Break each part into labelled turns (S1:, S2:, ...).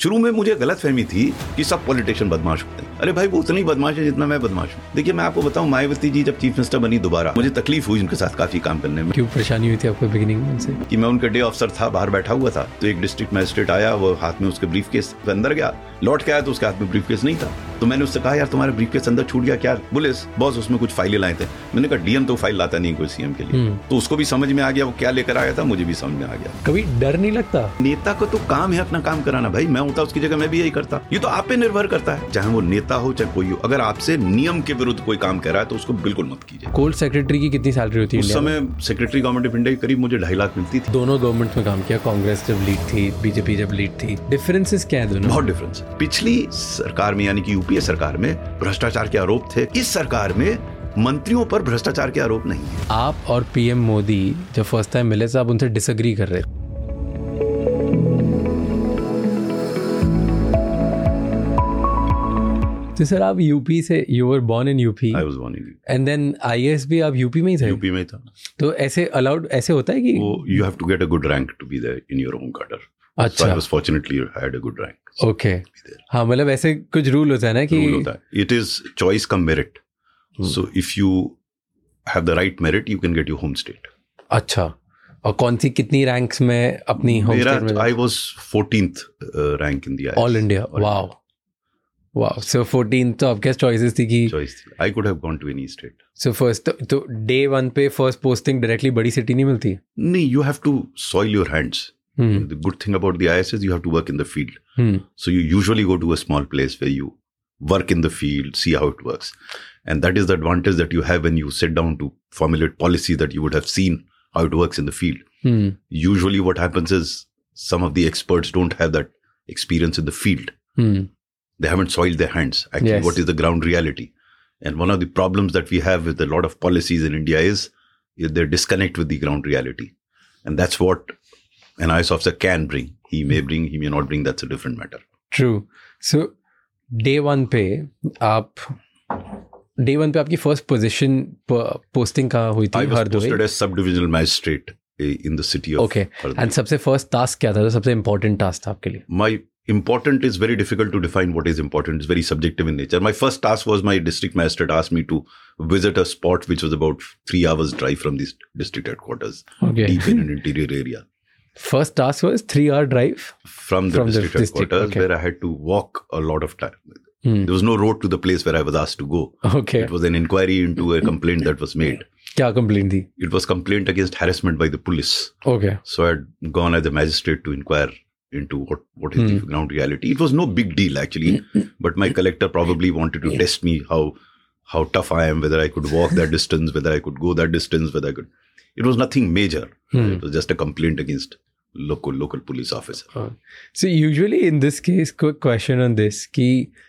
S1: शुरू में मुझे गलतफहमी थी कि सब पॉलिटिशियन बदमाश होते हैं। अरे भाई वो उतने ही बदमाश है जितना मैं बदमाश हूँ। देखिए मैं आपको बताऊं, मायावती जी जब चीफ मिनिस्टर बनी दोबारा, मुझे तकलीफ हुई उनके साथ काफी काम करने में।
S2: क्यों परेशानी हुई थी आपको बिगिनिंग में उनसे?
S1: कि मैं उनका डे ऑफिसर था, बाहर बैठा हुआ था, तो एक डिस्ट्रिक्ट मजिस्ट्रेट आया, वो हाथ में उसके ब्रीफकेस अंदर गया, लौट के आया तो उसके हाथ में ब्रीफकेस नहीं था। तो मैंने उससे कहा यार तुम्हारा ब्रीफकेस अंदर छूट गया क्या? बोले बॉस उसमें कुछ फाइलें लाए थे। मैंने कहा डीएम तो फाइल लाता नहीं कोई सीएम के लिए। तो उसको भी समझ में आ गया वो क्या लेकर आया था, मुझे भी समझ में आ गया।
S2: कभी डर नहीं लगता?
S1: नेता को तो काम है अपना काम कराना। भाई मैं होता उसकी जगह मैं भी यही करता। ये तो आप पे निर्भर करता है, चाहे वो नेता हो चाहे कोई हो। अगर आपसे नियम के विरुद्ध कोई काम कर रहा है तो उसको बिल्कुल मत कीजिए।
S2: कोर्ट सेक्रेटरी की कितनी सैलरी होती है?
S1: उस समय सेक्रेटरी गवर्नमेंट ऑफ इंडिया करीब मुझे 2.5 लाख मिलती थी।
S2: दोनों गवर्नमेंट में काम किया, कांग्रेस जब लीड थी, बीजेपी जब लीड थी। डिफरेंसेस क्या है दोनों?
S1: बहुत डिफरेंस है। पिछली सरकार में यानी कि यूपीए सरकार में भ्रष्टाचार के आरोप थे, इस सरकार में मंत्रियों पर भ्रष्टाचार के आरोप नहीं है।
S2: आप और पीएम मोदी जब फर्स्ट टाइम मिले तो आप उनसे डिसएग्री कर रहे थे। तो सर आप यूपी से, you were born in UP?
S1: I was born in UP.
S2: And then IAS भी आप यूपी में ही थे?
S1: यूपी में था।
S2: तो ऐसे अलाउड, ऐसे होता है कि
S1: वो you have to get a good rank to be there in your home quarter.
S2: अच्छा।
S1: So I was fortunately had a good rank.
S2: Okay. हाँ मतलब ऐसे कुछ रूल होता है ना कि
S1: रूल होता है। It is choice come merit. So if you have the right merit, you can get your home state.
S2: अच्छा। और कौन सी कितनी रैंक्स में अपनी होम स्टेट में?
S1: I was 14th rank in the IS.
S2: All India. Wow. Wow. So 14th तो आपके choices थी कि?
S1: Choice थी. I could have gone to any state.
S2: So first तो day 1 पे first posting डायरेक्टली बड़ी सिटी नहीं मिलती?
S1: नहीं, you have to soil your hands. The good thing about the IS is you have to work in the field. So you usually go to a small place where you work in the field, see how it works. And that is the advantage that you have when you sit down to formulate policy, that you would have seen how it works in the field. Usually what happens is some of the experts don't have that experience in the field. They haven't soiled their hands. Actually,
S2: Yes.
S1: what is the ground reality? And one of the problems that we have with a lot of policies in India is they disconnect with the ground reality. And that's what an IS officer can bring. He may bring, he may not bring. That's a different matter.
S2: True. So day 1 पे आपकी first position posting कहाँ हुई थी?
S1: I was posted as sub-divisional magistrate in the city of
S2: Okay.
S1: Hardoi.
S2: And सबसे first task क्या था? सबसे important task था आपके लिए?
S1: My important is very difficult to define what is important. It's very subjective in nature. My first task was my district magistrate asked me to visit a spot which was about 3 hours drive from the district headquarters.
S2: Okay.
S1: Deep in an interior area.
S2: First task was 3-hour drive?
S1: From the district headquarters,
S2: okay.
S1: where I had to walk a lot of time. There was no road to the place where I was asked to go.
S2: Okay.
S1: It was an inquiry into a complaint that was made.
S2: क्या complaint थी?
S1: It was complaint against harassment by the police.
S2: Okay.
S1: So I had gone as a magistrate to inquire into what is the ground reality. It was no big deal actually, but my collector probably wanted to test me how tough I am, whether I could walk that distance, whether I could go that distance, whether I could. It was nothing major. It was just a complaint against local police officer.
S2: So usually in this case, quick question on this कि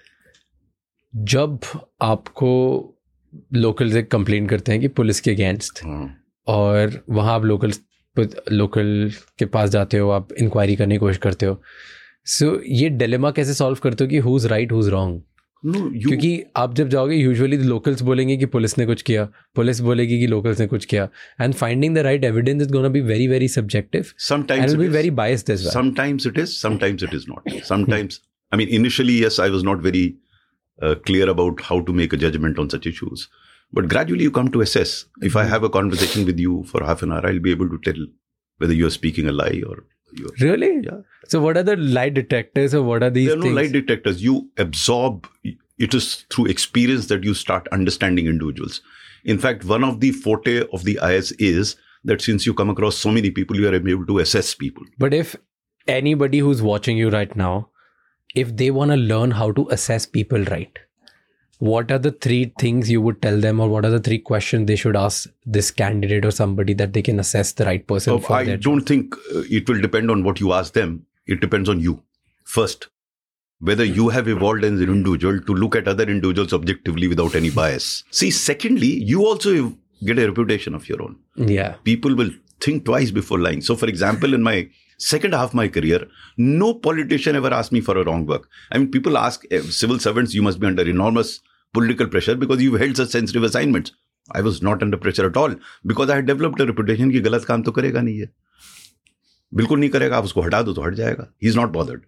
S2: जब आपको local से complain करते हैं कि police के against, और वहाँ आप लोकल के पास जाते हो, आप इंक्वायरी करने की कोशिश करते हो, सो ये डिलेमा कैसे सॉल्व करते हो कि हुज राइट हुज रॉन्ग? क्योंकि आप जब जाओगे यूजुअली लोकल्स बोलेंगे कि पुलिस ने कुछ किया, पुलिस बोलेगी कि लोकल्स ने कुछ किया, and finding the right evidence is gonna be very very subjective.
S1: Sometimes
S2: it will
S1: it
S2: be very biased as well.
S1: Sometimes it is, sometimes it is not. Sometimes, I mean, initially, yes, I was not very clear about how to make a judgment on such issues. But gradually you come to assess. If I have a conversation with you for half an hour, I'll be able to tell whether you're speaking a lie or you're...
S2: Really?
S1: Yeah.
S2: So what are the lie detectors, or what are these
S1: There are no
S2: things?
S1: lie detectors. You absorb. It is through experience that you start understanding individuals. In fact, one of the forte of the IS is that since you come across so many people, you are able to assess people.
S2: But if anybody who's watching you right now, if they want to learn how to assess people right, what are the 3 things you would tell them, or what are the 3 questions they should ask this candidate or somebody that they can assess the right person for
S1: I
S2: their
S1: don't think it will depend on what you ask them. It depends on you. First, whether you have evolved as an individual to look at other individuals objectively without any bias. See, secondly, you also get a reputation of your own.
S2: Yeah.
S1: People will think twice before lying. So, for example, in my second half of my career, no politician ever asked me for a wrong work. I mean, people ask civil servants, you must be under enormous political pressure because you've held such sensitive assignments. I was not under pressure at all because I had developed a reputation कि गलत काम तो करेगा नहीं है, बिल्कुल नहीं करेगा, आप उसको हटा दो तो हट जाएगा. He's not bothered.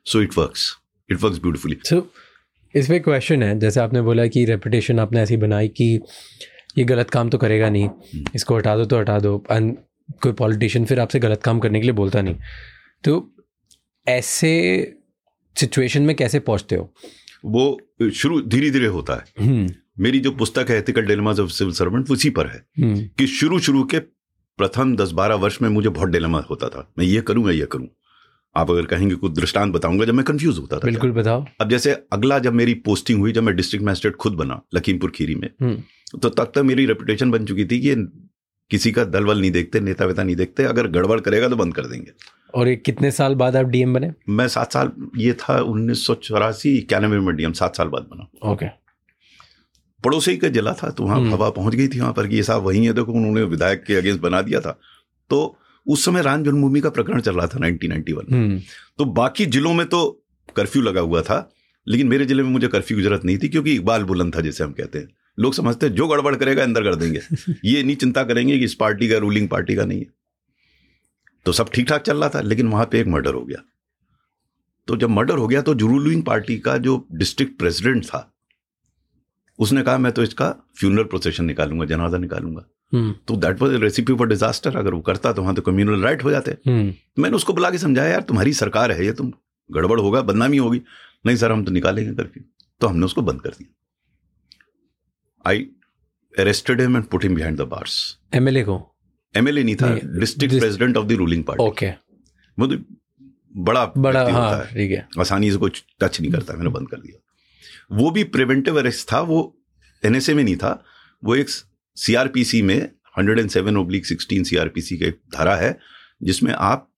S1: So it works beautifully.
S2: So इसमें क्वेश्चन है, जैसे आपने बोला कि रेपुटेशन आपने ऐसी बनाई कि ये गलत काम तो करेगा नहीं, इसको हटा दो तो हटा दो, कोई पॉलिटिशियन फिर आपसे गलत काम करने के लिए बोलता नहीं, तो ऐसे सिचुएशन में कैसे पहुंचते हो?
S1: वो शुरू धीरे धीरे होता है। मेरी जो पुस्तक है ethical dilemmas of civil servant, उसी पर है कि शुरू के प्रथम 10-12 वर्ष में मुझे बहुत डिलेमा होता था, मैं ये करूं। आप अगर कहेंगे कुछ दृष्टांत बताऊंगा जब मैं कंफ्यूज होता था।
S2: बिल्कुल बताओ।
S1: अब जैसे अगला जब मेरी पोस्टिंग हुई, जब मैं डिस्ट्रिक्ट मैजिस्ट्रेट खुद बना लखीमपुर खीरी में, तो तब तक मेरी रेपुटेशन बन चुकी थी कि किसी का दल वल नहीं देखते, नेता वेता नहीं देखते, अगर गड़बड़ करेगा तो बंद कर देंगे।
S2: और ये कितने साल बाद आप डीएम बने?
S1: मैं 7 साल, ये था 1984-91 में डीएम 7 साल बाद बना।
S2: ओके।
S1: पड़ोसी का जिला था, तो वहाँ हवा पहुंच गई थी वहां पर कि ये साहब वही है, देखो उन्होंने विधायक के अगेंस्ट बना दिया था। तो उस समय राम जन्मभूमि का प्रकरण चल रहा था 1991। तो बाकी जिलों में तो कर्फ्यू लगा हुआ था, लेकिन मेरे जिले में मुझे कर्फ्यू की जरूरत नहीं थी, क्योंकि इकबाल बुलंद था जैसे हम कहते हैं। लोग समझते हैं जो गड़बड़ करेगा अंदर कर देंगे, ये नहीं चिंता करेंगे कि इस पार्टी का, रूलिंग पार्टी का नहीं है। तो सब ठीक ठाक चल रहा था, लेकिन वहां पे एक मर्डर हो गया। तो जब मर्डर हो गया तो रूलिंग पार्टी का जो डिस्ट्रिक्ट प्रेसिडेंट था, उसने कहा मैं तो इसका फ्यूनरल प्रोसेशन निकालूंगा, जनाजा निकालूंगा। तो that was recipe for disaster. अगर वो करता तो वहां तो कम्युनल राइट हो जाते। मैंने उसको बुला के समझाया, यार तुम्हारी सरकार है, ये तुम गड़बड़ होगा, बदनामी होगी। नहीं सर, हम तो निकालेंगे कर्फ्यू। तो हमने उसको बंद कर दिया। I arrested him and put him behind the bars.
S2: MLA को? एमएलए
S1: नहीं था, district president of the ruling party.
S2: Okay.
S1: वो तो बड़ा
S2: होता है, ठीक है,
S1: आसानी से कुछ टच नहीं करता। मैंने बंद कर दिया। वो भी प्रिवेंटिव अरेस्ट था, वो एनएसए में नहीं था, वो एक सीआरपीसी में 107/16 सीआरपीसी का धारा है, जिसमें आप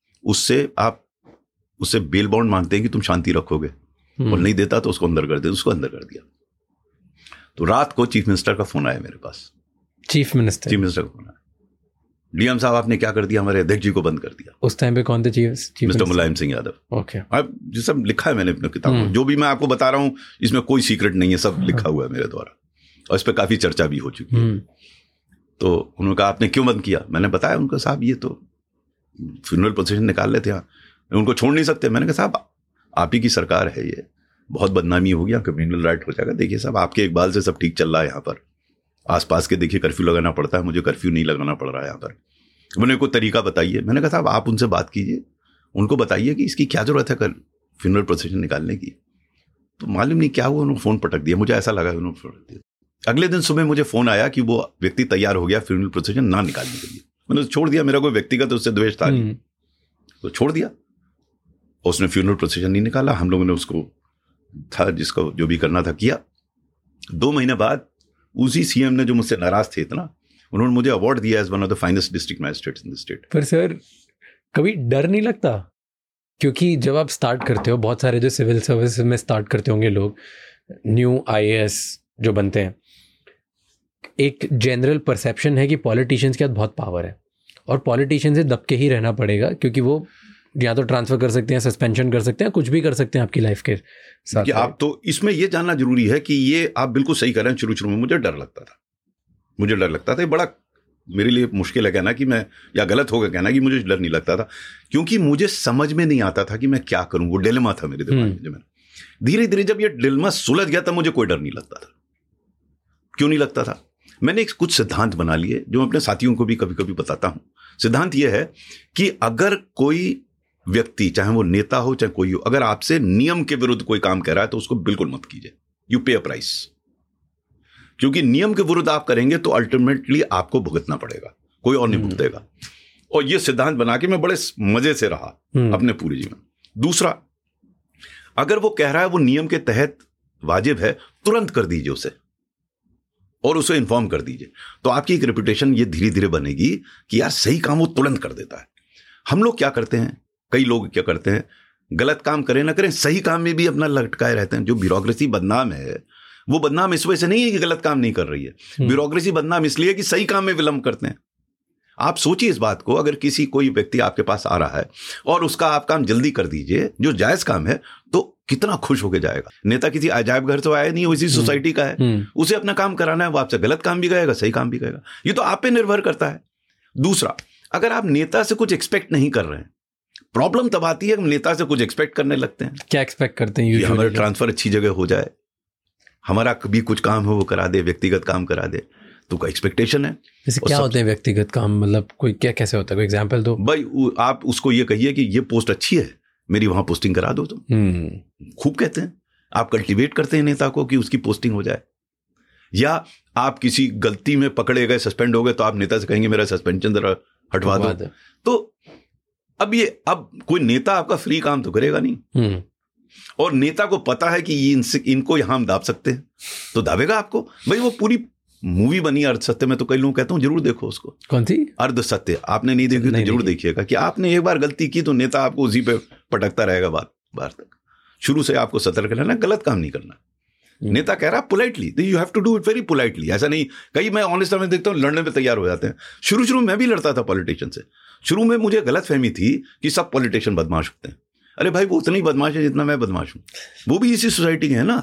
S1: उससे बेल बॉन्ड मांगते हैं कि तुम शांति रखोगे, और नहीं देता तो उसको अंदर कर दे। उसको अंदर कर दिया। तो रात को चीफ मिनिस्टर का फोन आया मेरे पास।
S2: चीफ मिनिस्टर का
S1: फोन आया, डीएम साहब आपने क्या कर दिया, हमारे अध्यक्ष जी को बंद कर दिया।
S2: उस टाइम पे कौन थे chief?
S1: Mister Mulayam Singh Yadav.
S2: Okay.
S1: अब जो सब लिखा है मैंने अपनी किताब में, जो भी मैं आपको बता रहा हूँ इसमें कोई सीक्रेट नहीं है, सब लिखा हुआ है मेरे द्वारा, और इस पर काफी चर्चा भी हो चुकी है। तो उन्होंने कहा आपने क्यों बंद किया? मैंने बताया उनको, साहब ये तो फ्यूनरल प्रोसेशन निकाल लेते हैं, उनको छोड़ नहीं सकते। मैंने कहा साहब आप ही की सरकार है, ये बहुत बदनामी होगी, कम्युनल राइट हो जाएगा। देखिए साहब आपके इकबाल से सब ठीक चल रहा है, यहाँ पर आसपास के देखिए कर्फ्यू लगाना पड़ता है, मुझे कर्फ्यू नहीं लगाना पड़ रहा है यहाँ पर। उन्होंने कोई तरीका बताइए। मैंने कहा साहब आप उनसे बात कीजिए, उनको बताइए कि इसकी क्या जरूरत है फ्यूनरल प्रोसेशन निकालने की। तो मालूम नहीं क्या हुआ, उन्होंने फोन पटक दिया। मुझे ऐसा लगा उन्होंने पटक दिया। अगले दिन सुबह मुझे फोन आया कि वो व्यक्ति तैयार हो गया फ्यूनरल प्रोसेशन ना निकालने के लिए। मैंने छोड़ दिया, मेरा कोई व्यक्तिगत उससे द्वेष था नहीं, तो छोड़ दिया। उसने फ्यूनरल प्रोसेशन नहीं निकाला, हम लोगों ने उसको था जिसको जो भी करना था किया। 2 महीने बाद उसी सीएम ने, जो मुझसे नाराज थे इतना, उन्होंने मुझे अवार्ड दिया as one of the finest district magistrates in the state.
S2: पर सर कभी डर नहीं लगता? क्योंकि जब आप स्टार्ट करते हो, बहुत सारे जो सिविल सर्विस में स्टार्ट करते होंगे लोग, न्यू आईएएस जो बनते हैं, एक जनरल परसेप्शन है कि पॉलिटिशियंस के हाथ बहुत पावर है और पॉलिटिशियन से दब के ही रहना पड़ेगा, क्योंकि वो या तो ट्रांसफर कर सकते हैं, सस्पेंशन कर सकते हैं, कुछ भी कर सकते हैं आपकी लाइफ के साथ।
S1: कि आप तो इसमें ये जानना जरूरी है कि ये आप बिल्कुल सही कर रहे हैं। शुरू में मुझे डर लगता था, ये बड़ा मेरे लिए मुश्किल है कहना कि मैं, या गलत होगा कहना कि मुझे डर नहीं लगता था, क्योंकि मुझे समझ में नहीं आता था कि मैं क्या करूं। वो डिलेमा था मेरे दिमाग में। मैंने धीरे धीरे जब ये डिलेमा सुलझ गया तब मुझे कोई डर नहीं लगता था। क्यों नहीं लगता था? मैंने कुछ सिद्धांत बना लिए जो मैं अपने साथियों को भी कभी कभी बताता हूं। सिद्धांत यह है कि अगर कोई व्यक्ति, चाहे वो नेता हो चाहे कोई हो, अगर आपसे नियम के विरुद्ध कोई काम कर रहा है तो उसको बिल्कुल मत कीजिए। यू पे अ प्राइस। क्योंकि नियम के विरुद्ध आप करेंगे तो अल्टीमेटली आपको भुगतना पड़ेगा, कोई और नहीं भुगतेगा। और ये सिद्धांत बना के मैं बड़े मजे से रहा अपने पूरे जीवन। दूसरा, अगर वो कह रहा है वो नियम के तहत वाजिब है, तुरंत कर दीजिए उसे और उसे इन्फॉर्म कर दीजिए। तो आपकी एक रेपुटेशन ये धीरे धीरे बनेगी कि यार सही काम वो तुरंत कर देता है। हम लोग क्या करते हैं, कई लोग क्या करते हैं, गलत काम करें ना करें, सही काम में भी अपना लटकाए रहते हैं। जो ब्यूरोक्रेसी बदनाम है, वो बदनाम इस वजह से नहीं है कि गलत काम नहीं कर रही है। ब्यूरोक्रेसी बदनाम इसलिए कि सही काम में विलंब करते हैं। आप सोचिए इस बात को, अगर कोई व्यक्ति आपके पास आ रहा है और उसका आप काम जल्दी कर दीजिए, जो जायज काम है, तो कितना खुश होकर जाएगा। नेता किसी अजायब घर से आया नहीं, वो इसी सोसाइटी का है, उसे अपना काम कराना है। वो आपसे गलत काम भी करेगा, सही काम भी करेगा। ये तो आप पे निर्भर करता है। दूसरा, अगर आप नेता से कुछ एक्सपेक्ट नहीं कर रहे हैं, प्रॉब्लम तब आती है हम नेता से कुछ एक्सपेक्ट करने लगते हैं।
S2: क्या एक्सपेक्ट करते हैं?
S1: हमारा ट्रांसफर अच्छी जगह हो जाए, हमारा कभी कुछ काम हो वो करा दे, व्यक्तिगत काम करा दे, तो कोई एक्सपेक्टेशन है।
S2: जैसे क्या होते हैं व्यक्तिगत काम, मतलब कोई क्या कैसे होता है, कोई एग्जांपल दो
S1: भाई। आप उसको ये कहिए कि ये पोस्ट अच्छी है, मेरी वहां पोस्टिंग करा दो। तुम खूब कहते हैं, आप कल्टीवेट करते हैं नेता को कि उसकी पोस्टिंग हो जाए। या आप किसी गलती में पकड़े गए, सस्पेंड हो गए, तो आप नेता से कहेंगे मेरा सस्पेंशन जरा हटवा दो। तो अब कोई नेता आपका फ्री काम तो करेगा नहीं, और नेता को पता है कि इनको यहां हम दाब सकते हैं, तो दाबेगा आपको। भाई वो पूरी मूवी बनी अर्ध सत्य में, तो कई लोग कहता हूं जरूर देखो उसको।
S2: कौन सी?
S1: अर्ध सत्य। आपने नहीं देखी तो जरूर देखिएगा कि आपने एक बार गलती की तो नेता आपको उसी पे पटकता रहेगा बार तक। शुरू से आपको सतर्क रहना, गलत काम नहीं करना। नेता कह रहा politely, you have to do it very politely. ऐसा नहीं, कई मैं ऑनेस्ट में देखता हूँ लड़ने पे तैयार हो जाते हैं। शुरू में भी लड़ता था पॉलिटिशियन से। शुरू में मुझे गलत फहमी थी कि सब पॉलिटिशियन बदमाश होते हैं। अरे भाई वो उतना ही बदमाश है जितना मैं बदमाश हूं। वो भी इसी सोसाइटी के है ना,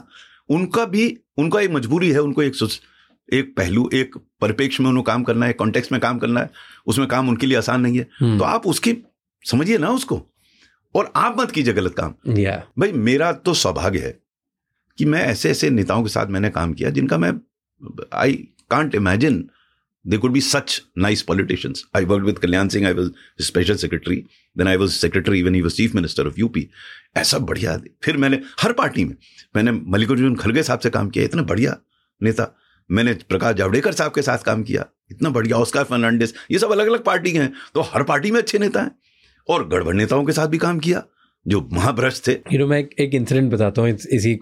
S1: उनका एक मजबूरी है, उनको एक पहलू, एक परिप्रेक्ष्य में उन्हें काम करना है, कॉन्टेक्स्ट में काम करना है, उसमें काम उनके लिए आसान नहीं है। तो आप उसकी समझिए ना उसको, और आप मत कीजिए गलत काम। भाई मेरा तो सौभाग्य है कि मैं ऐसे नेताओं के साथ मैंने काम किया जिनका मैं I can't imagine they could be such nice politicians. I worked with Kalyan Singh, I was his special secretary, then I was secretary when he was chief minister of UP. ऐसा बढ़िया। फिर मैंने हर पार्टी में मैंने मल्लिकार्जुन खड़गे साहब से काम किया, इतना बढ़िया नेता। मैंने प्रकाश जावड़ेकर साहब के साथ काम किया, इतना बढ़िया। ऑस्कर फर्नांडिस, ये सब अलग अलग पार्टी के हैं, तो हर पार्टी में अच्छे नेता हैं। और गड़बड़ नेताओं के साथ भी काम किया जो महाभ्रष्ट थे।
S2: मैं एक इंसिडेंट बताता हूँ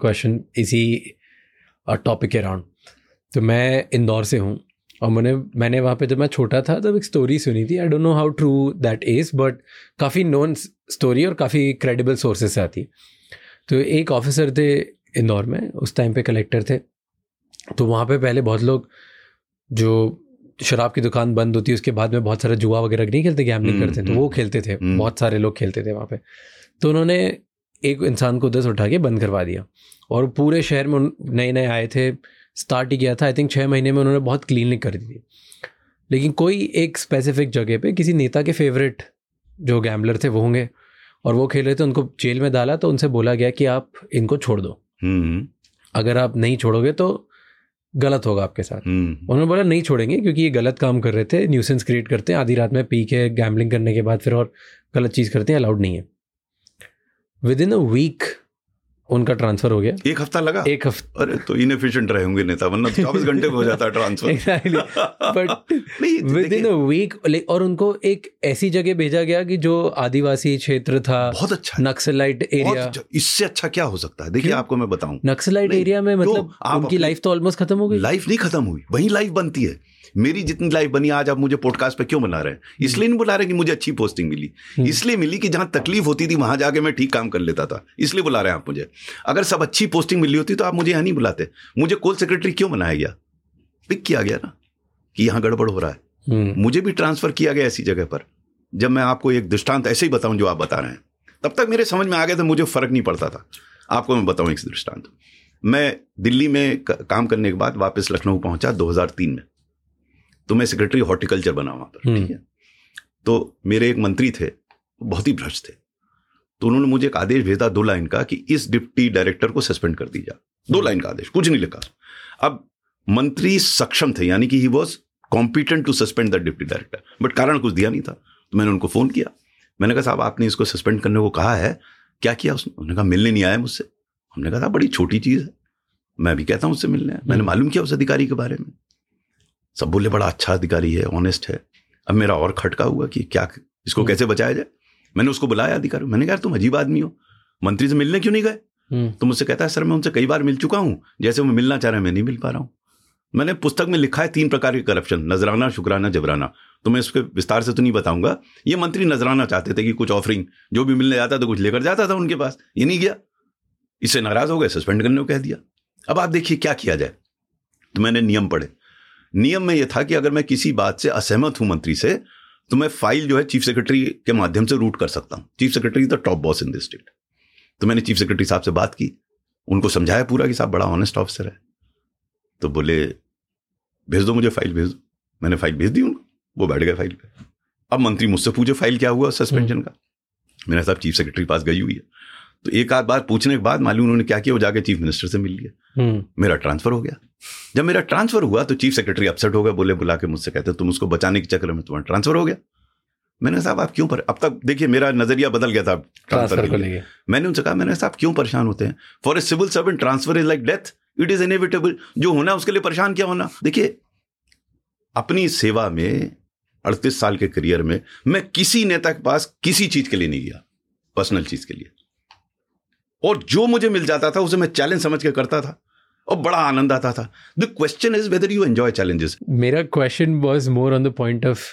S2: इसी टॉपिक के अराउंड। तो मैं इंदौर से हूँ, और मैंने वहाँ पे जब मैं छोटा था तब एक स्टोरी सुनी थी। I don't know how true that is, but काफ़ी नोन स्टोरी और काफ़ी क्रेडिबल सोर्सेज से आती। तो एक ऑफिसर थे इंदौर में, उस टाइम पे कलेक्टर थे। तो वहाँ पे पहले बहुत लोग, जो शराब की दुकान बंद होती है उसके बाद में बहुत सारा जुआ वगैरह नहीं खेलते, गैम्बलिंग करते हैं, तो वो खेलते थे। बहुत सारे लोग खेलते थे वहाँ पे। तो उन्होंने एक इंसान को 10 उठा के बंद करवा दिया, और पूरे शहर में नए आए थे, स्टार्ट ही किया था। आई थिंक 6 महीने में उन्होंने बहुत क्लीनिंग कर दी थी। लेकिन कोई एक स्पेसिफिक जगह पे किसी नेता के फेवरेट जो गैम्बलर थे वो होंगे, और वो खेल रहे थे, उनको जेल में डाला। तो उनसे बोला गया कि आप इनको छोड़ दो, अगर आप नहीं छोड़ोगे तो गलत होगा आपके साथ। उन्होंने बोला नहीं छोड़ेंगे, क्योंकि ये गलत काम कर रहे थे, न्यूसेंस क्रिएट करते हैं, आधी रात में पी के गैम्बलिंग करने के बाद फिर और गलत चीज़ करते हैं, अलाउड नहीं है। विद इन अ वीक उनका ट्रांसफर हो गया।
S1: एक हफ्ता लगा?
S2: एक हफ्ता।
S1: अरे तो इनएफिशिएंट रहे होंगे नेता, वरना 24 घंटे में हो जाता है transfer.
S2: Exactly, but within a week. और उनको एक ऐसी जगह भेजा गया कि जो आदिवासी क्षेत्र था,
S1: बहुत अच्छा
S2: नक्सलाइट एरिया।
S1: इससे अच्छा क्या हो सकता है? देखिए आपको मैं बताऊं,
S2: नक्सलाइट एरिया में मतलब उनकी लाइफ तो ऑलमोस्ट खत्म हो गई।
S1: लाइफ नहीं खत्म हुई, वही लाइफ बनती है। मेरी जितनी लाइफ बनी, आज आप मुझे पॉडकास्ट पे क्यों बुला रहे हैं? इसलिए नहीं बुला रहे कि मुझे अच्छी पोस्टिंग मिली, इसलिए मिली कि जहां तकलीफ होती थी वहां जाके मैं ठीक काम कर लेता था, इसलिए बुला रहे हैं आप मुझे। अगर सब अच्छी पोस्टिंग मिली होती तो आप मुझे यहां नहीं बुलाते। मुझे कोल सेक्रेटरी क्यों बनाया गया? पिक किया गया ना कि यहां गड़बड़ हो रहा है। मुझे भी ट्रांसफर किया गया ऐसी जगह पर। जब मैं आपको एक दृष्टांत ऐसे ही बताऊं जो आप बता रहे हैं, तब तक मेरे समझ में आ गया था, मुझे फर्क नहीं पड़ता था। आपको मैं बताऊं एक दृष्टांत। मैं दिल्ली में काम करने के बाद वापस लखनऊ पहुंचा 2003 में। तो मैं सेक्रेटरी हॉर्टिकल्चर बना वहां पर, ठीक है। तो मेरे एक मंत्री थे, बहुत ही भ्रष्ट थे। तो उन्होंने मुझे एक आदेश भेजा 2 लाइन का कि इस डिप्टी डायरेक्टर को सस्पेंड कर दीजिए। 2 लाइन का आदेश, कुछ नहीं लिखा। अब मंत्री सक्षम थे, यानी कि he was competent to suspend the deputy director, but कारण कुछ दिया नहीं था। तो मैंने उनको फोन किया, मैंने कहा साहब आपने इसको सस्पेंड करने को कहा है, क्या किया उसने? उन्होंने कहा मिलने नहीं आया मुझसे। हमने कहा था बड़ी छोटी चीज है, मैं भी कहता हूं उससे मिलने। मैंने मालूम किया उस अधिकारी के बारे में, सब बोले बड़ा अच्छा अधिकारी है, ऑनेस्ट है। अब मेरा और खटका हुआ कि क्या इसको कैसे बचाया जाए। मैंने उसको बुलाया अधिकारी, मैंने कहा तुम अजीब आदमी हो, मंत्री से मिलने क्यों नहीं गए? तो मुझसे कहता है सर मैं उनसे कई बार मिल चुका हूं, जैसे वो मिलना चाह रहे हैं मैं नहीं मिल पा रहा हूं। मैंने पुस्तक में लिखा है 3 प्रकार के करप्शन, नजराना, शुक्राना, जबराना। तो मैं इसके विस्तार से तो नहीं बताऊंगा। ये मंत्री नजराना चाहते थे कि कुछ ऑफरिंग जो भी मिलने जाता तो कुछ लेकर जाता था उनके पास, ये नहीं गया, इससे नाराज हो गए, सस्पेंड करने को कह दिया। अब आप देखिए क्या किया जाए। तो मैंने नियम पढ़े। नियम में यह था कि अगर मैं किसी बात से असहमत हूं मंत्री से, तो मैं फाइल जो है चीफ सेक्रेटरी के माध्यम से रूट कर सकता हूं। Chief secretary the top boss in this state. तो मैंने चीफ सेक्रेटरी साहब से बात की, उनको समझाया पूरा कि साहब बड़ा ऑनेस्ट ऑफिसर है। तो बोले भेज दो मुझे फाइल, भेज दो। मैंने फाइल भेज दी उनको, वो बैठ गए फाइल पे। अब मंत्री मुझसे पूछे फाइल क्या हुआ सस्पेंशन का। मेरा साहब चीफ सेक्रेटरी पास गई हुई है। तो एक आध बार पूछने के बाद मालूम उन्होंने क्या किया, वो जाके चीफ मिनिस्टर से मिल लिया, मेरा ट्रांसफर हो गया। जब मेरा ट्रांसफर हुआ तो चीफ सेक्रेटरी अपसेट हो गया, बोले बुला के मुझसे कहते तुम उसको बचाने के चक्कर में तुम्हारा ट्रांसफर हो गया। मैंने साहब आप क्यों अब तक देखिए मेरा नजरिया बदल गया था ट्रांसफर को लेके। मैंने उनसे कहा, मैंने साहब क्यों परेशान होते हैं, for a civil servant transfer is like death, it is inevitable, जो होना उसके लिए परेशान क्या होना। देखिए अपनी सेवा में 38 साल के करियर में मैं किसी नेता के पास किसी चीज के लिए नहीं गया, पर्सनल चीज के लिए, और जो मुझे मिल जाता था उसे मैं चैलेंज समझ के करता था और बड़ा आनंद आता था। The question is whether you enjoy challenges.
S2: मेरा question was more on the point of,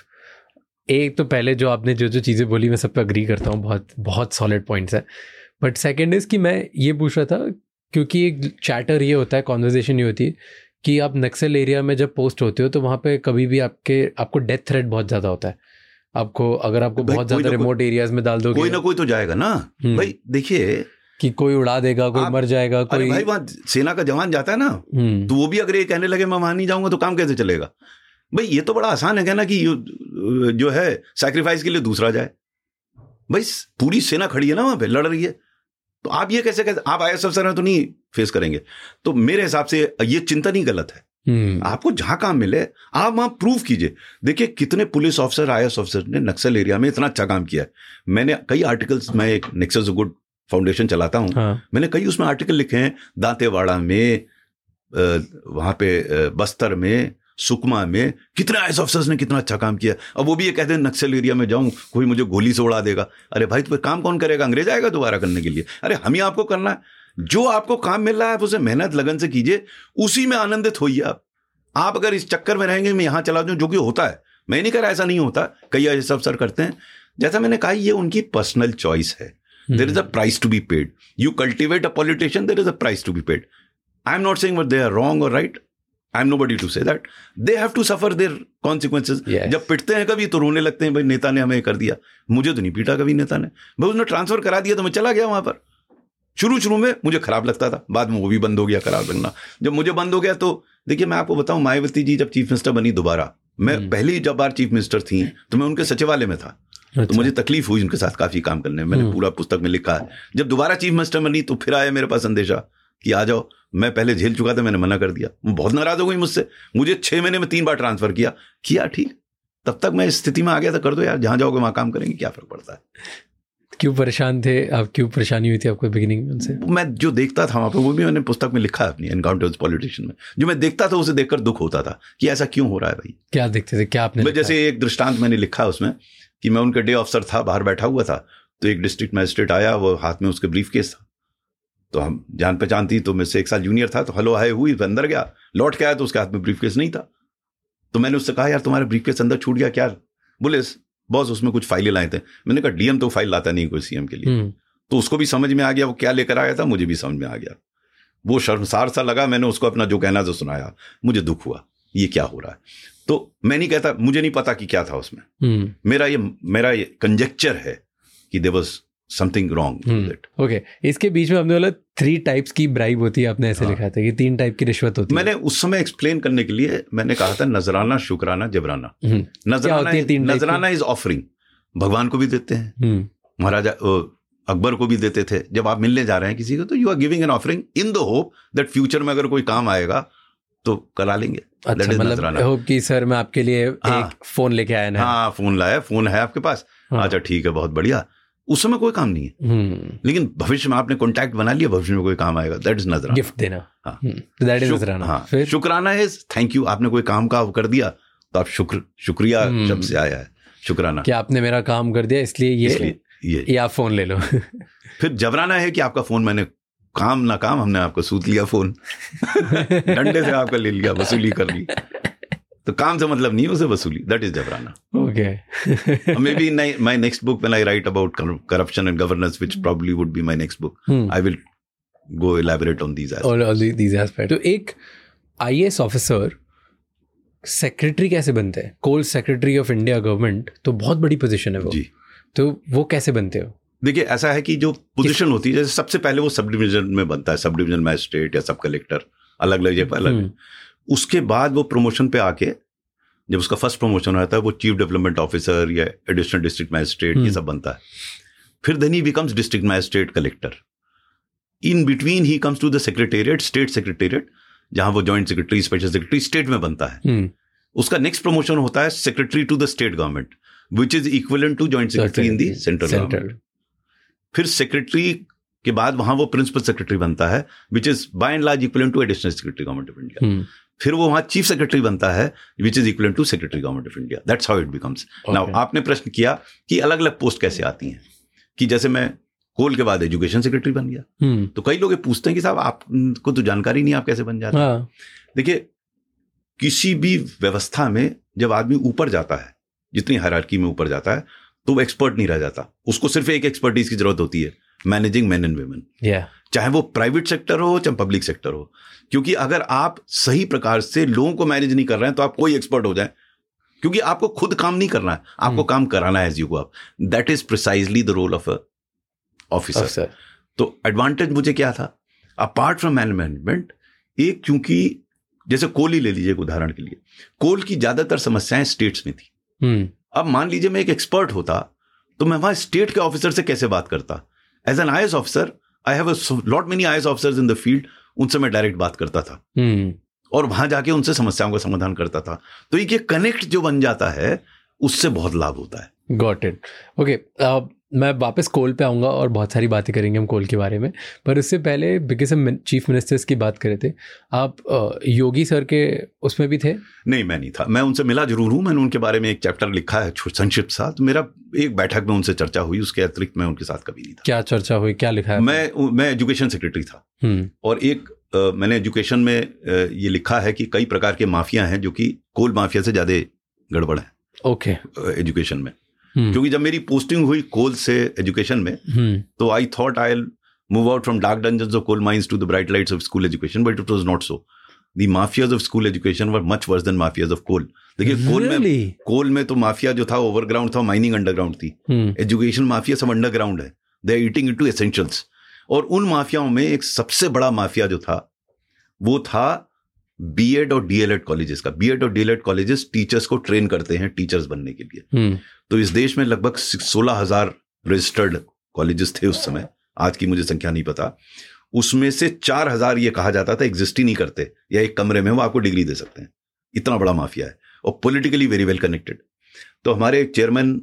S2: एक तो पहले जो आपने जो चीज़ें बोली मैं सब पे अग्री करता हूँ, बहुत बहुत सॉलिड पॉइंट्स है। बट सेकंड इज कि मैं ये पूछ रहा था, क्योंकि एक चैटर ये होता है, कॉन्वर्जेशन ये होती है कि आप नक्सल एरिया में जब पोस्ट होते हो तो वहाँ पे कभी भी आपको डेथ थ्रेट बहुत ज़्यादा होता है। आपको अगर आपको बहुत ज़्यादा रिमोट एरियाज में डाल दोगे,
S1: कोई ना कोई तो जाएगा ना भाई। देखिए
S2: कि कोई उड़ा देगा, कोई मर जाएगा, कोई
S1: भाई वहाँ सेना का जवान जाता है ना, तो वो भी अगर ये कहने लगे मैं वहां नहीं जाऊंगा तो काम कैसे चलेगा भाई। ये तो बड़ा आसान है कहना कि जो है सैक्रिफाइस के लिए दूसरा जाए। भाई पूरी सेना खड़ी है ना वहां पे, लड़ रही है, तो आप ये कैसे आप IAS अफसर हैं तो नहीं फेस करेंगे। तो मेरे हिसाब से ये चिंतन ही गलत है। आपको जहां काम मिले आप वहां प्रूव कीजिए। देखिए कितने पुलिस ऑफिसर IAS अफसर ने नक्सल एरिया में इतना अच्छा काम किया है। मैंने कई आर्टिकल्स, मैं एक नेक्सस गुड फाउंडेशन चलाता हूं, मैंने कई उसमें आर्टिकल लिखे हैं, दांतेवाड़ा में, वहां पे बस्तर में, सुकमा में, कितने IAS अफसर्स ने कितना अच्छा काम किया। अब वो भी ये कहते हैं नक्सल एरिया में जाऊं कोई मुझे गोली से उड़ा देगा। अरे भाई तो काम कौन करेगा, अंग्रेज आएगा दोबारा करने के लिए? अरे हम ही आपको करना है। जो आपको काम मिल रहा है आप उसे मेहनत लगन से कीजिए, उसी में आनंदित होइए। आप अगर इस चक्कर में रहेंगे मैं यहां चला जाऊं, जो कि होता है, मैं नहीं कह रहा ऐसा नहीं होता, कई IAS अफसर करते हैं। जैसा मैंने कहा ये उनकी पर्सनल चॉइस है। There is a price to be paid. You cultivate a politician, there is a price to be paid. I'm not saying what they are wrong or right. I'm nobody to say that. They have to suffer their consequences. Yes. जब पिटते हैं कभी तो रोने लगते हैं, भाई नेता ने हमें कर दिया। मुझे तो नहीं पीटा कभी नेता ने, भाई उसने ट्रांसफर करा दिया तो मैं चला गया वहां पर। शुरू में मुझे खराब लगता था, बाद में वो भी बंद हो गया खराब लगना। जब मुझे बंद हो गया तो देखिए मैं आपको बताऊं, मायावती जी जब चीफ मिनिस्टर बनी दोबारा, मैं पहली जब बार चीफ मिनिस्टर थी तो मैं उनके सचिवालय में था। अच्छा। तो मुझे तकलीफ हुई उनके साथ काफी काम करने में, मैंने पूरा पुस्तक में लिखा है। जब दोबारा चीफ मिनिस्टर बनी तो फिर आया मेरे पास संदेशा कि आ जाओ। मैं पहले झेल चुका था, मैंने मना कर दिया। वो बहुत नाराज हो गई मुझसे, मुझे 6 महीने में 3 बार ट्रांसफर किया ठीक। तब तक मैं इस स्थिति में आ गया था, कर दो यार, जहां जाओगे वहां काम करेंगे, क्या फर्क पड़ता है।
S2: क्यों परेशान थे आप, क्यों परेशानी हुई थी आपको बिगिनिंग में उनसे?
S1: मैं जो देखता था वहां पर, वो भी मैंने पुस्तक में लिखा है अपनी एनकाउंटर्स पॉलिटिशियन में, जो मैं देखता था उसे देखकर दुख होता था कि ऐसा क्यों हो रहा है भाई।
S2: क्या देखते थे, क्या आपने?
S1: जैसे एक दृष्टांत मैंने लिखा उसमें कि मैं उनका डे ऑफिसर था, बाहर बैठा हुआ था, तो एक डिस्ट्रिक्ट मजिस्ट्रेट आया, वो हाथ में उसके ब्रीफ केस था, तो हम जान पहचान थी, तो मुझसे 1 साल जूनियर था, तो हेलो हाय हुई, अंदर गया, लौट के आया तो उसके हाथ में ब्रीफ केस नहीं था। तो मैंने उससे कहा यार तुम्हारा ब्रीफ केस अंदर छूट गया क्या? बोले बॉस उसमें कुछ फाइलें लाए थे। मैंने कहा DM तो फाइल लाता नहीं कोई CM के लिए। तो उसको भी समझ में आ गया वो क्या लेकर आया था, मुझे भी समझ में आ गया। वो शर्मसार सा लगा, मैंने उसको अपना जो कहना था सुनाया, मुझे दुख हुआ ये क्या हो रहा है। तो मैं नहीं कहता, मुझे नहीं पता कि क्या था उसमें, मेरा ये कंजेक्चर है कि there was something wrong with it.
S2: Okay, इसके बीच में हमने बोला 3 टाइप्स की ब्राइब होती है, आपने ऐसे लिखा था कि 3 टाइप की रिश्वत होती है।
S1: मैंने उस समय एक्सप्लेन करने के लिए मैंने कहा था नजराना, शुक्राना, जबराना। नजराना इज ऑफरिंग, भगवान को भी देते हैं, महाराजा अकबर को भी देते थे। जब आप मिलने जा रहे हैं किसी को तो you are giving an offering in the hope that future में अगर कोई काम आएगा तो करा लेंगे।
S2: अच्छा, मतलब होप कि सर मैं आपके लिए एक फोन लेके आया ना।
S1: हाँ, फोन लाया, फोन है आपके पास, अच्छा ठीक है, बहुत बढ़िया। उस समय कोई काम नहीं है, लेकिन भविष्य में आपने कॉन्टैक्ट बना लिया, भविष्य में कोई काम आएगा, दैट इज नजराना,
S2: गिफ्ट देना। हाँ, दैट इज नजराना। हाँ, फिर
S1: शुक्राना इज थैंक यू, आपने कोई काम का कर दिया तो आप शुक्रिया शब्द से आया है शुक्राना,
S2: कि आपने मेरा काम कर दिया इसलिए ये आप फोन ले लो।
S1: फिर जबराना है कि आपका फोन, मैंने काम ना काम, हमने आपको सूत लिया फोन, डंडे से आपका ले लिया, वसूली कर ली। तो काम से मतलब नहीं, उसे वसूली, दैट इज जबराना।
S2: Okay,
S1: maybe my next book when I write about corruption and governance, which probably would be my next book, I will go elaborate on these
S2: aspects. तो एक IAS ऑफिसर सेक्रेटरी कैसे बनते हैं? Coal secretary of India government, तो बहुत बड़ी position है वो जी, तो वो कैसे बनते हो?
S1: देखिए ऐसा है कि जो पोजीशन होती है, जैसे सबसे पहले वो सब डिवीजन में बनता है, सब डिवीजन मैजिस्ट्रेट या सब कलेक्टर, अलग अलग जगह अलग। उसके बाद वो प्रमोशन पे आके, जब उसका फर्स्ट प्रमोशन होता है, वो चीफ डेवलपमेंट ऑफिसर या एडिशनल डिस्ट्रिक्ट मैजिस्ट्रेट ये सब बनता है। फिर then he becomes district magistrate, collector. In between he comes to the secretariat, state secretariat, जहां वो joint secretary, special secretary state में बनता है. उसका next promotion होता है secretary to the state government, which is equivalent to joint secretary in the central government. फिर secretary के बाद वहां वो प्रिंसिपल सेक्रेटरी बनता है, which is by and large equivalent to additional secretary government of India. फिर वो वहां चीफ सेक्रेटरी बनता है, which is equivalent to secretary government of India. That's how it becomes. Now आपने प्रश्न किया कि अलग अलग पोस्ट कैसे आती हैं, कि जैसे मैं कोल के बाद एजुकेशन सेक्रेटरी बन गया, तो कई लोग पूछते हैं कि साहब आपको तो जानकारी नहीं, आप कैसे बन जाते हैं? देखिए, किसी भी व्यवस्था में जब आदमी ऊपर जाता है, जितनी हायरार्की में ऊपर जाता है, तो वो एक्सपर्ट नहीं रह जाता. उसको सिर्फ एक एक्सपर्टीज की जरूरत होती है, मैनेजिंग मेन एंड वुमेन, चाहे वो प्राइवेट सेक्टर हो चाहे पब्लिक सेक्टर हो. क्योंकि अगर आप सही प्रकार से लोगों को मैनेज नहीं कर रहे हैं तो आप कोई एक्सपर्ट हो जाए, क्योंकि आपको खुद काम नहीं करना है, आपको काम कराना है as you go up. That is precisely the role of a officer. तो एडवांटेज मुझे क्या था अपार्ट फ्रॉम मैनेजमेंट? एक, क्योंकि जैसे कोल ही ले लीजिए उदाहरण के लिए, कोल की ज्यादातर समस्याएं स्टेट्स में थी. अब मान लीजिए मैं एक एक्सपर्ट होता तो मैं वहां स्टेट के ऑफिसर से कैसे बात करता? As an IAS officer, I have a lot many IAS officers in the field, उनसे मैं डायरेक्ट बात करता था और वहां जाके उनसे समस्याओं का समाधान करता था. तो ये कनेक्ट जो बन जाता है उससे बहुत लाभ होता है.
S2: Got it. ओके, मैं वापस कोल पे आऊँगा और बहुत सारी बातें करेंगे हम कोल के बारे में, पर उससे पहले बिकॉज हम चीफ मिनिस्टर्स की बात कर रहे थे, आप योगी सर के उसमें भी थे?
S1: नहीं, मैं नहीं था. मैं उनसे मिला जरूर हूँ, मैंने उनके बारे में एक चैप्टर लिखा है संक्षिप्त सा. तो मेरा एक बैठक में उनसे चर्चा हुई, उसके अतिरिक्त मैं उनके साथ कभी नहीं था.
S2: क्या चर्चा हुई, क्या लिखा है?
S1: मैं एजुकेशन सेक्रेटरी था और एक मैंने एजुकेशन में ये लिखा है कि कई प्रकार के माफिया हैं जो कि कोल माफिया से ज्यादा गड़बड़ है.
S2: ओके.
S1: एजुकेशन में, क्योंकि जब मेरी पोस्टिंग हुई कोल से एजुकेशन में, तो I thought I will move out from dark dungeons of coal mines to the bright lights of school education, but it was not so. The mafias of school education were much worse than mafias of coal. देखिए, coal में तो mafia जो था overground था, mining underground थी. Education mafia सब underground है, they are eating into essentials. और उन माफियाओं में एक सबसे बड़ा माफिया जो था वो था B.Ed और D.LED कॉलेजेस का. B.Ed और D.LED कॉलेजेस टीचर्स को ट्रेन करते हैं टीचर्स बनने के लिए. तो इस देश में लगभग 16,000 रजिस्टर्ड कॉलेजेस थे उस समय, आज की मुझे संख्या नहीं पता. उसमें से 4,000 ये कहा जाता था एग्जिस्ट ही नहीं करते, या एक कमरे में वो आपको डिग्री दे सकते हैं. इतना बड़ा माफिया है और पॉलिटिकली वेरी वेल कनेक्टेड. तो हमारे एक chairman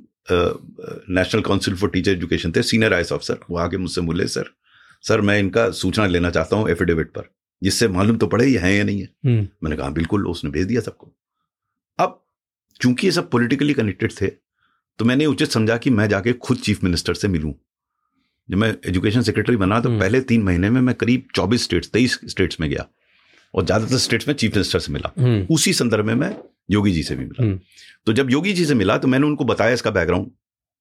S1: National Council for Teacher Education थे, सीनियर IAS ऑफिसर, वो आके मुझसे बोले, सर मैं इनका सूचना लेना चाहता हूँ एफिडेविट पर, जिससे मालूम तो पड़े ये है या नहीं है. मैंने कहा बिल्कुल. उसने भेज दिया सबको. अब चूंकि ये सब पॉलिटिकली कनेक्टेड थे, तो मैंने उचित समझा कि मैं जाके खुद चीफ मिनिस्टर से मिलूं. जब मैं एजुकेशन सेक्रेटरी बना तो पहले 3 महीने में मैं करीब 23 स्टेट्स में गया और ज्यादातर स्टेट्स में चीफ मिनिस्टर से मिला. उसी संदर्भ में मैं योगी जी से भी मिला. तो जब योगी जी से मिला तो मैंने उनको बताया इसका बैकग्राउंड.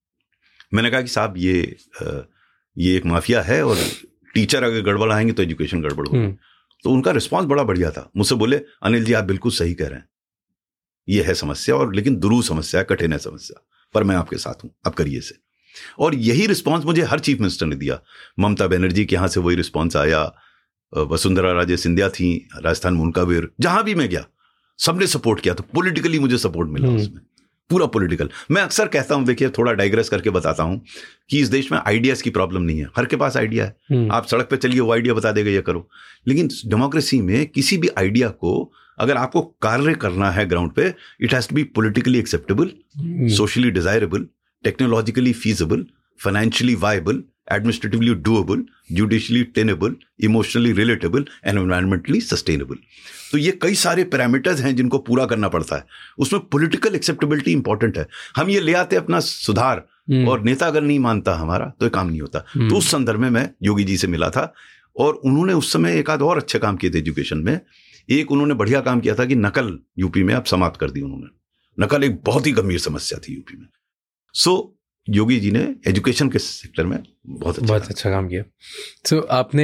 S1: मैंने कहा कि साहब ये एक माफिया है और टीचर अगर गड़बड़ आएंगे तो एजुकेशन गड़बड़ होगी. तो उनका रिस्पांस बड़ा बढ़िया था. मुझसे बोले, अनिल जी आप बिल्कुल सही कह रहे हैं, ये है समस्या, और लेकिन दुरूह समस्या है, कठिन है समस्या, पर मैं आपके साथ हूं, आप करिए इसे. और यही रिस्पांस मुझे हर चीफ मिनिस्टर ने दिया. ममता बनर्जी के यहां से वही रिस्पांस आया, वसुंधरा राजे सिंधिया थी राजस्थान में, उनका भी, जहां भी मैं गया सबने सपोर्ट किया. तो पॉलिटिकली मुझे सपोर्ट मिला उसमें, पूरा पॉलिटिकल. मैं अक्सर कहता हूं, देखिए थोड़ा डाइग्रेस करके बताता हूं, कि इस देश में आइडियाज की प्रॉब्लम नहीं है, हर के पास आइडिया है. आप सड़क पे चलिए, वो आइडिया बता देगा ये करो. लेकिन डेमोक्रेसी में किसी भी आइडिया को अगर आपको कार्य करना है ग्राउंड पे, it has to be politically acceptable, socially desirable, technologically feasible, financially viable, administratively doable, judicially tenable, emotionally relatable and environmentally sustainable. तो ये कई सारे पैरामीटर्स हैं जिनको पूरा करना पड़ता है. उसमें पॉलिटिकल एक्सेप्टेबिलिटी इंपॉर्टेंट है. हम ये ले आते अपना सुधार, और नेता अगर नहीं मानता हमारा तो ये काम नहीं होता. तो उस संदर्भ में मैं योगी जी से मिला था और उन्होंने उस समय एक आध और अच्छे काम किए थे एजुकेशन में. एक उन्होंने बढ़िया काम किया था कि नकल यूपी में अब समाप्त कर दी उन्होंने. नकल एक बहुत ही गंभीर समस्या थी यूपी में. सो योगी जी ने एजुकेशन के सेक्टर में बहुत अच्छा काम किया.
S2: सो आपने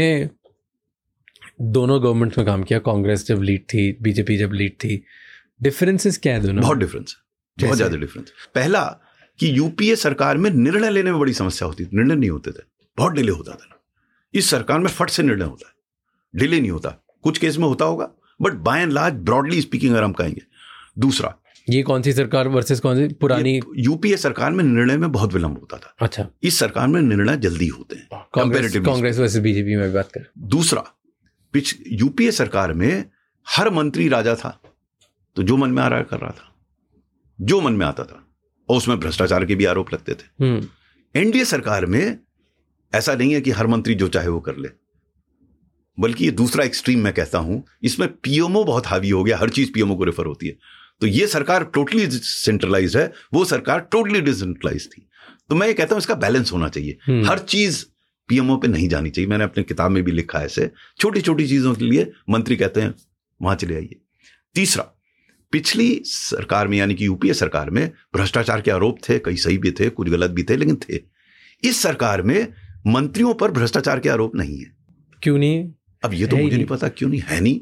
S2: दोनों गवर्नमेंट में काम किया, कांग्रेस जब लीड थी, बीजेपी जब लीड थी. डिफरेंसेस क्या है दोनों?
S1: बहुत डिफरेंस, बहुत ज्यादा डिफरेंस. पहला कि यूपीए सरकार में निर्णय लेने में बड़ी समस्या होती थी, निर्णय नहीं होते थे, बहुत डिले होता था. इस सरकार में फट से निर्णय होता है, डिले नहीं होता. कुछ केस में होता होगा, but by and large broadly speaking अगर हम कहेंगे. दूसरा,
S2: ये कौन सी सरकार वर्सेस कौन सी पुरानी?
S1: यूपीए सरकार में निर्णय में बहुत विलंब होता था।
S2: अच्छा,
S1: इस सरकार में निर्णय जल्दी होते हैं
S2: कांग्रेस वर्सेस बीजेपी में बात कर।
S1: दूसरा, यूपीए सरकार में हर मंत्री राजा था, तो जो मन में आ रहा कर रहा था, जो मन में आता था, और उसमें भ्रष्टाचार के भी आरोप लगते थे। एनडीए सरकार में ऐसा नहीं है कि हर मंत्री जो चाहे वो कर ले, बल्कि ये दूसरा एक्सट्रीम मैं कहता हूं, इसमें पीएमओ बहुत हावी हो गया, हर चीज पीएमओ को रेफर होती है। तो ये सरकार टोटली सेंट्रलाइज है, वो सरकार टोटली डिसेंट्रलाइज थी। तो मैं ये कहता हूं इसका बैलेंस होना चाहिए, हर चीज पीएमओ पे नहीं जानी चाहिए। मैंने अपने किताब में भी लिखा है ऐसे, छोटी छोटी चीजों के लिए मंत्री कहते हैं वहां चले आइए। तीसरा, पिछली सरकार में यानी कि यूपीए सरकार में भ्रष्टाचार के आरोप थे, कई सही भी थे, कुछ गलत भी थे, लेकिन थे। इस सरकार में मंत्रियों पर भ्रष्टाचार के आरोप नहीं है।
S2: क्यों नहीं?
S1: अब ये तो मुझे नहीं पता क्यों नहीं है। नहीं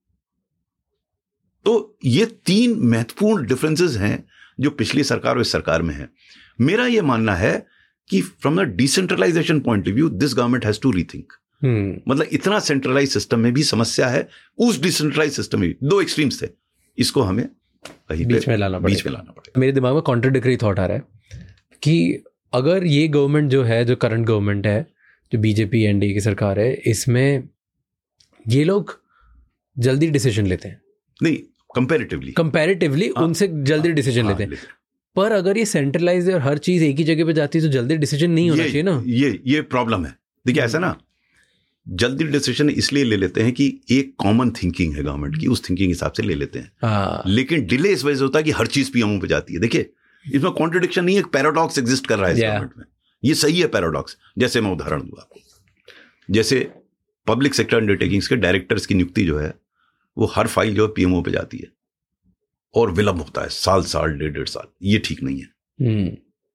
S1: तो ये 3 महत्वपूर्ण डिफरेंसेस हैं जो पिछली सरकार और इस सरकार में है। मेरा ये मानना है कि from the decentralization point of view this government has to rethink. मतलब इतना सेंट्रलाइज सिस्टम में भी समस्या है, उस डिसेंट्रलाइज सिस्टम में भी 2 एक्सट्रीम्स थे, इसको हमें कहीं
S2: बीच में लाना पड़ेगा। मेरे दिमाग में कॉन्ट्राडिक्टरी थॉट आ रहा है कि अगर ये गवर्नमेंट जो है, जो करंट गवर्नमेंट है, जो बीजेपी एनडीए की सरकार है, इसमें ये लोग जल्दी डिसीजन लेते हैं।
S1: नहीं, कंपैरेटिवली
S2: उनसे जल्दी डिसीजन लेते हैं। पर अगर ये सेंट्रलाइज है और हर चीज एक ही जगह पे जाती है तो जल्दी डिसीजन नहीं होना चाहिए ना।
S1: ये प्रॉब्लम है। देखिए ऐसा ना, जल्दी डिसीजन इसलिए ले लेते हैं कि एक कॉमन थिंकिंग है गवर्नमेंट की, उस थिंकिंग हिसाब से ले लेते हैं। लेकिन डिले इस वजह से होता है कि हर चीज पीएमओ पे जाती है। देखिए इसमें कॉन्ट्रडिक्शन नहीं है, पैराडॉक्स एग्जिस्ट कर रहा है इस गवर्नमेंट में। ये सही है पैराडॉक्स। जैसे मैं उदाहरण दूंगा आपको, जैसे पब्लिक सेक्टर अंडरटेकिंग्स के डायरेक्टर्स की नियुक्ति जो है वो हर फाइल जो है पीएमओ पे जाती है और विलंब होता है, साल 1.5 साल। ये ठीक नहीं है,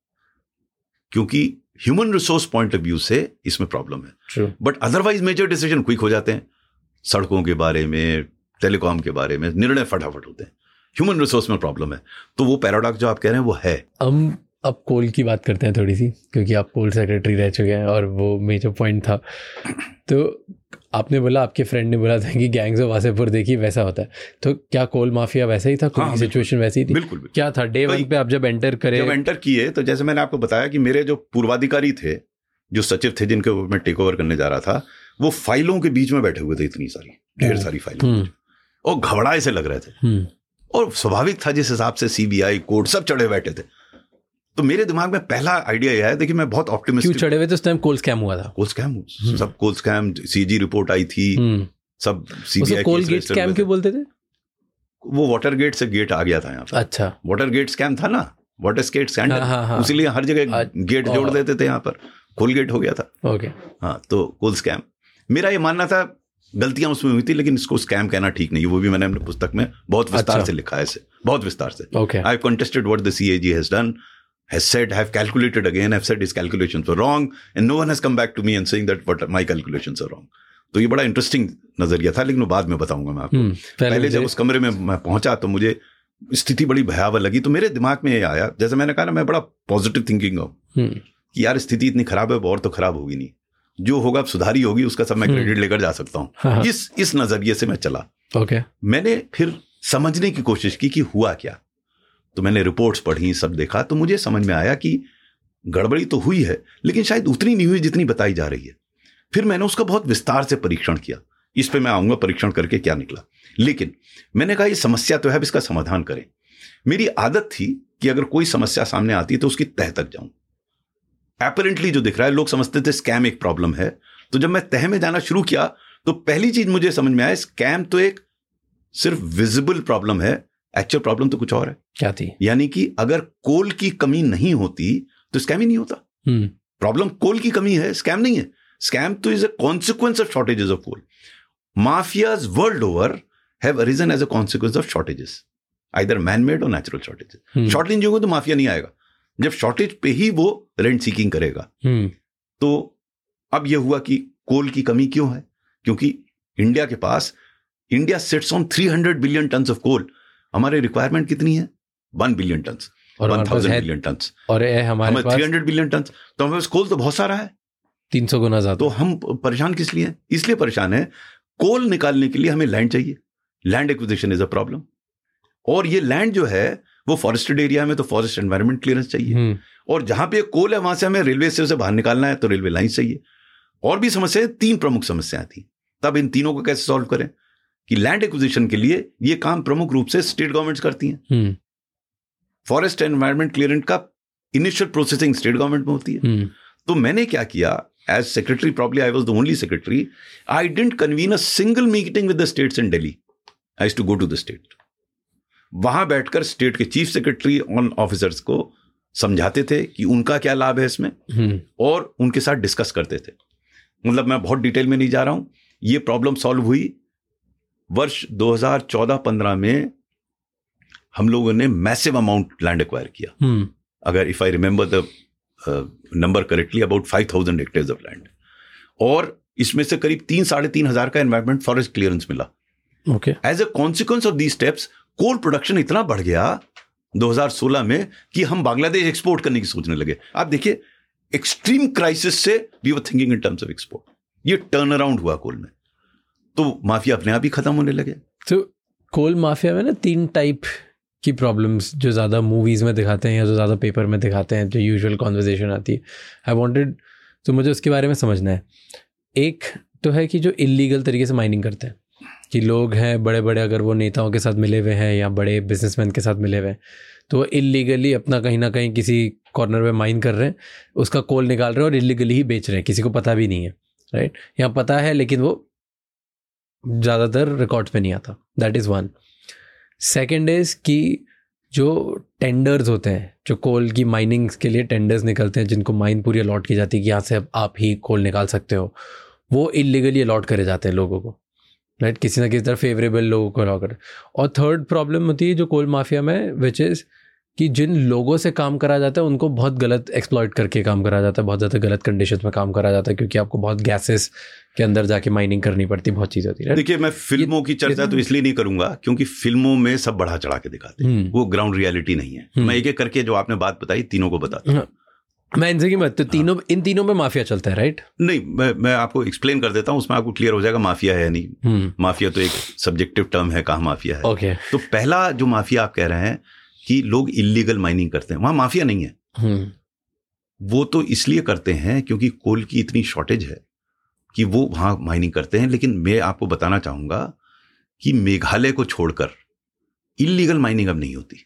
S1: क्योंकि human resource point of view से इसमें प्रॉब्लम है। But otherwise major decision quick हो जाते हैं, सड़कों के बारे में, टेलीकॉम के बारे में निर्णय फटाफट होते हैं। ह्यूमन रिसोर्स में प्रॉब्लम है। तो वो पैराडॉक्स जो आप कह रहे हैं वो है।
S2: अब कोल की बात करते हैं थोड़ी सी, क्योंकि आप कोल सेक्रेटरी रह चुके हैं और वो मेजर पॉइंट था। तो आपने बोला, आपके फ्रेंड ने बोला था कि गैंग्स ऑफ वासेपुर देखिए वैसा होता है, तो क्या कोल माफिया वैसा ही था? कोल की सिचुएशन वैसी थी?
S1: बिल्कुल।
S2: क्या था डे 1 पे आप जब एंटर किए? तो
S1: जैसे मैंने आपको बताया कि मेरे जो पूर्वाधिकारी थे, जो सचिव थे, जिनके मैं टेक ओवर करने जा रहा था, वो फाइलों के बीच में बैठे हुए थे, इतनी सारी ढेर सारी फाइलें, और घबराए से लग रहे थे। और स्वाभाविक था, जिस हिसाब से सीबीआई कोर्ट सब चढ़े बैठे थे। तो मेरे दिमाग में पहला आइडिया यह है, देखिए मैं बहुत ऑप्टिमिस्टिक।
S2: क्यों चढ़े हुए थे उस टाइम? कोल स्कैम हुआ था।
S1: कोल स्कैम, सब कोल स्कैम, सीजी रिपोर्ट आई थी, सब सीबीआई।
S2: कोल गेट स्कैम क्यों बोलते थे?
S1: वो वाटर गेट से गेट आ गया था यहाँ पे।
S2: अच्छा,
S1: वाटर गेट स्कैम था ना, वाटर गेट स्कैंडल, उसीलिए हर जगह गेट जोड़ देते थे, यहाँ पर कोल गेट हो गया था।
S2: ओके,
S1: हाँ, तो कोल स्कैम मेरा ये मानना था, गलतियां उसमें हुई थी, लेकिन इसको स्कैम कहना ठीक नहीं है। वो भी मैंने अपनी पुस्तक में बहुत विस्तार से लिखा है, इसे बहुत विस्तार से। I have contested what the CAG has done, has said, have calculated again, have said his calculations were wrong, and no one has come back to me and saying that what my calculations are wrong. तो ये बड़ा interesting नजरिया था, लेकिन वो बाद में बताऊंगा मैं आपको। पहले जब उस कमरे में मैं पहुंचा तो मुझे स्थिति बड़ी भयावह लगी। तो मेरे दिमाग में ये आया, जैसे मैंने कहा ना, मैं बड़ा पॉजिटिव थिंकिंग हूँ कि यार स्थिति इतनी खराब है, और तो खराब होगी नहीं, जो होगा सुधारी होगी, उसका सब मैं क्रेडिट लेकर जा सकता हूँ। इस नजरिए से मैं चला। मैंने फिर समझने की कोशिश की कि हुआ क्या। तो मैंने रिपोर्ट्स पढ़ी, सब देखा, तो मुझे समझ में आया कि गड़बड़ी तो हुई है, लेकिन शायद उतनी नहीं हुई जितनी बताई जा रही है। फिर मैंने उसका बहुत विस्तार से परीक्षण किया। इस पे मैं आऊंगा परीक्षण करके क्या निकला। लेकिन मैंने कहा ये समस्या तो है, अब इसका समाधान करें। मेरी आदत थी कि अगर कोई समस्या सामने आती है तो उसकी तह तक जाऊं। एपरेंटली जो दिख रहा है, लोग समझते थे स्कैम एक प्रॉब्लम है, तो जब मैं तह में जाना शुरू किया तो पहली चीज मुझे समझ में आया, स्कैम तो एक सिर्फ विजिबल प्रॉब्लम है, एक्चुअल प्रॉब्लम तो कुछ और है।
S2: क्या थी?
S1: यानी कि अगर कोल की कमी नहीं होती तो स्कैम ही नहीं होता। प्रॉब्लम कोल की कमी है, स्कैम नहीं है। स्कैम तो is a consequence of shortages of coal. Mafias world over have arisen as a consequence of shortages, either man made or natural shortages. Shortage होगा तो माफिया नहीं आएगा, जब शॉर्टेज पे ही वो रेंट सीकिंग करेगा। तो अब यह हुआ कि कोल की कमी क्यों है? क्योंकि India sits on 300 billion tons of coal. हमारे रिक्वायरमेंट कितनी है? 1 बिलियन टन्स, 1000 बिलियन टन्स, और हमें 300 बिलियन टन्स। तो हमें कोल तो बहुत सारा है,
S2: 300 गुना ज्यादा।
S1: तो हम परेशान किस लिए? इसलिए परेशान है, कोल निकालने के लिए हमें लैंड चाहिए। Land acquisition is a problem. और ये लैंड जो है वो फॉरेस्टेड एरिया में तो फॉरेस्ट एनवायरनमेंट क्लियरेंस चाहिए, और जहां पे कोल है वहां से हमें रेलवे से बाहर निकालना है तो रेलवे लाइन चाहिए। और भी समस्याएं, 3 प्रमुख समस्याएं थी। तब इन तीनों को कैसे सॉल्व करें कि लैंड एक्विजिशन के लिए ये काम प्रमुख रूप से स्टेट गवर्नमेंट्स करती हैं। फॉरेस्ट एनवायरनमेंट क्लियरेंस का इनिशियल प्रोसेसिंग स्टेट गवर्नमेंट में होती है। तो मैंने क्या किया, as secretary, probably I was the only secretary, I didn't convene a single meeting with the states in Delhi. I used to go to the state. वहां बैठकर स्टेट के चीफ सेक्रेटरी ऑन ऑफिसर्स को समझाते थे कि उनका क्या लाभ है इसमें, और उनके साथ डिस्कस करते थे। मतलब मैं बहुत डिटेल में नहीं जा रहा हूं, ये प्रॉब्लम सॉल्व हुई वर्ष 2014-15 में। हम लोगों ने मैसिव अमाउंट लैंड एक्वायर किया। अगर if I remember the number correctly, about 5,000 hectares of land, और इसमें से करीब 3-3,500 हज़ार का एनवायरमेंट फॉरेस्ट क्लियरेंस मिला।
S2: Okay.
S1: As a consequence of these steps coal production इतना बढ़ गया 2016 में कि हम बांग्लादेश एक्सपोर्ट करने की सोचने लगे। आप देखिए, एक्सट्रीम क्राइसिस से we were thinking in terms of export. ये टर्न अराउंड हुआ कोल में, तो माफिया अपने आप ही खत्म होने लगे। तो
S2: कोल माफिया में ना 3 टाइप की प्रॉब्लम्स जो ज़्यादा मूवीज़ में दिखाते हैं या जो ज़्यादा पेपर में दिखाते हैं, जो यूजुअल कॉन्वर्जेशन आती है, आई वांटेड, तो मुझे उसके बारे में समझना है। एक तो है कि जो इलीगल तरीके से माइनिंग करते हैं, कि लोग हैं बड़े बड़े, अगर वो नेताओं के साथ मिले हुए हैं या बड़े बिजनेसमैन के साथ मिले हुए हैं, तो वो इलीगली अपना कहीं ना कहीं किसी कॉर्नर में माइन कर रहे हैं, उसका कोल निकाल रहे हैं और इलीगली ही बेच रहे हैं, किसी को पता भी नहीं है, राइट? यहाँ पता है लेकिन वो ज़्यादातर रिकॉर्ड्स पे नहीं आता। That is one. Second is कि जो टेंडर्स होते हैं, जो कोल की माइनिंग के लिए टेंडर्स निकलते हैं, जिनको माइन पूरी अलॉट की जाती है कि यहाँ से आप ही कोल निकाल सकते हो, वो इलीगली अलॉट करे जाते हैं लोगों को, राइट? किसी ना किसी तरह फेवरेबल लोगों को अलॉट कर। और थर्ड प्रॉब्लम होती है जो कोल माफिया में, विच इज़ कि जिन लोगों से काम करा जाता है उनको बहुत गलत एक्सप्लॉइट करके काम करा जाता है, बहुत ज़्यादा गलत कंडीशंस में काम करा जाता है, क्योंकि आपको बहुत गैसेस के अंदर जाके माइनिंग करनी पड़ती, बहुत चीज़ होती है।
S1: देखिए, मैं फिल्मों की चर्चा तो इसलिए नहीं करूंगा क्योंकि फिल्मों में सब बढ़ा चढ़ा के दिखाते हैं, वो ग्राउंड रियलिटी नहीं है। मैं एक एक करके जो आपने बात बताई तीनों को बताता हूँ।
S2: मैं इनसे की बात, तो तीनों, इन तीनों में माफिया चलता है, राइट?
S1: नहीं, मैं आपको एक्सप्लेन कर देता हूँ, उसमें आपको क्लियर हो जाएगा माफिया है या नहीं। माफिया तो एक सब्जेक्टिव टर्म है, कहाँ माफिया है।
S2: ओके।
S1: तो पहला जो माफिया आप कह रहे हैं कि लोग इलीगल माइनिंग करते हैं, वहां माफिया नहीं है। वो तो इसलिए करते हैं क्योंकि कोल की इतनी शॉर्टेज है कि वो वहां माइनिंग करते हैं। लेकिन मैं आपको बताना चाहूंगा कि मेघालय को छोड़कर इलीगल माइनिंग अब नहीं होती।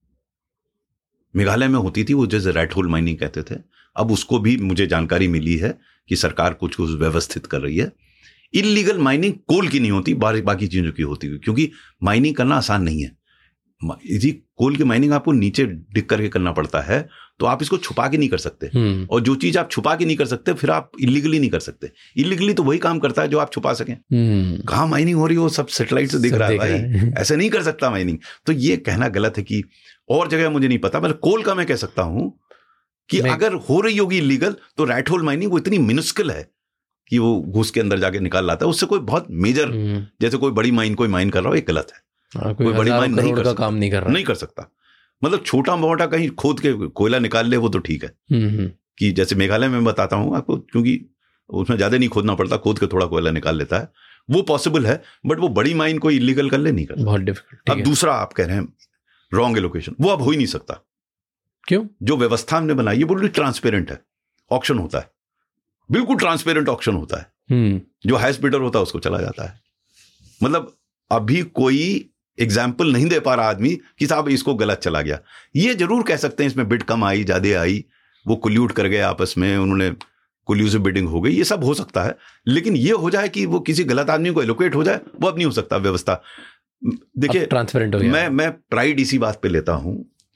S1: मेघालय में होती थी, वो जैसे रैट होल माइनिंग कहते थे। अब उसको भी मुझे जानकारी मिली है कि सरकार कुछ कुछ व्यवस्थित कर रही है। इलीगल माइनिंग कोल की नहीं होती, बाकी चीजों की होती है, क्योंकि माइनिंग करना आसान नहीं है। यदि कोल की माइनिंग आपको नीचे डिग करके करना पड़ता है तो आप इसको छुपा के नहीं कर सकते, और जो चीज आप छुपा के नहीं कर सकते फिर आप इलीगली नहीं कर सकते। इलीगली तो वही काम करता है जो आप छुपा सकें। कहाँ माइनिंग हो रही हो, सब सैटेलाइट से दिख रहा है भाई, ऐसे नहीं कर सकता माइनिंग। तो ये कहना गलत है कि और जगह मुझे नहीं पता, मतलब कोल का मैं कह सकता हूं कि अगर हो रही होगी इलीगल तो रैट होल माइनिंग वो इतनी मिनिस्कल है कि वो घुस के अंदर जाके निकाल लाता है। उससे कोई बहुत मेजर, जैसे कोई बड़ी माइन कोई माइन कर रहा हो, ये गलत है। कोई बड़ी माइन नहीं कर
S2: काम नहीं कर रहा,
S1: नहीं कर सकता। मतलब छोटा मोटा कहीं खोद के कोयला निकाल ले वो तो ठीक है, कि जैसे मेघालय में बताता हूँ आपको, क्योंकि उसमें ज्यादा नहीं खोदना पड़ता, खोद के थोड़ा कोयला निकाल लेता है, वो पॉसिबल है। बट वो बड़ी माइन कोई इलीगल कर ले नहीं कर,
S2: बहुत डिफिकल्ट।
S1: अब दूसरा आप कह रहे हैं रॉन्ग एलोकेशन, वो अब हो ही नहीं सकता।
S2: क्यों?
S1: जो व्यवस्था हमने बनाई है बिल्कुल ट्रांसपेरेंट है। ऑक्शन होता है, बिल्कुल ट्रांसपेरेंट ऑक्शन होता है। जो हाईएस्ट बिडर होता है उसको चला जाता है। मतलब अभी कोई एग्जाम्पल नहीं दे पा रहा आदमी कि साहब इसको गलत चला गया। ये जरूर कह सकते हैं इसमें बिड कम आई, ज्यादा आई, वो कोल्यूट कर गए आपस में, उन्होंने कोल्यूसिव बिडिंग हो गई, ये सब हो सकता है। लेकिन ये हो जाए कि वो किसी गलत आदमी को एलोकेट हो जाए, वो अब नहीं हो सकता। व्यवस्था देखिए
S2: ट्रांसपेरेंट हो गया।
S1: मैं प्राइड इसी बात पे लेता हूं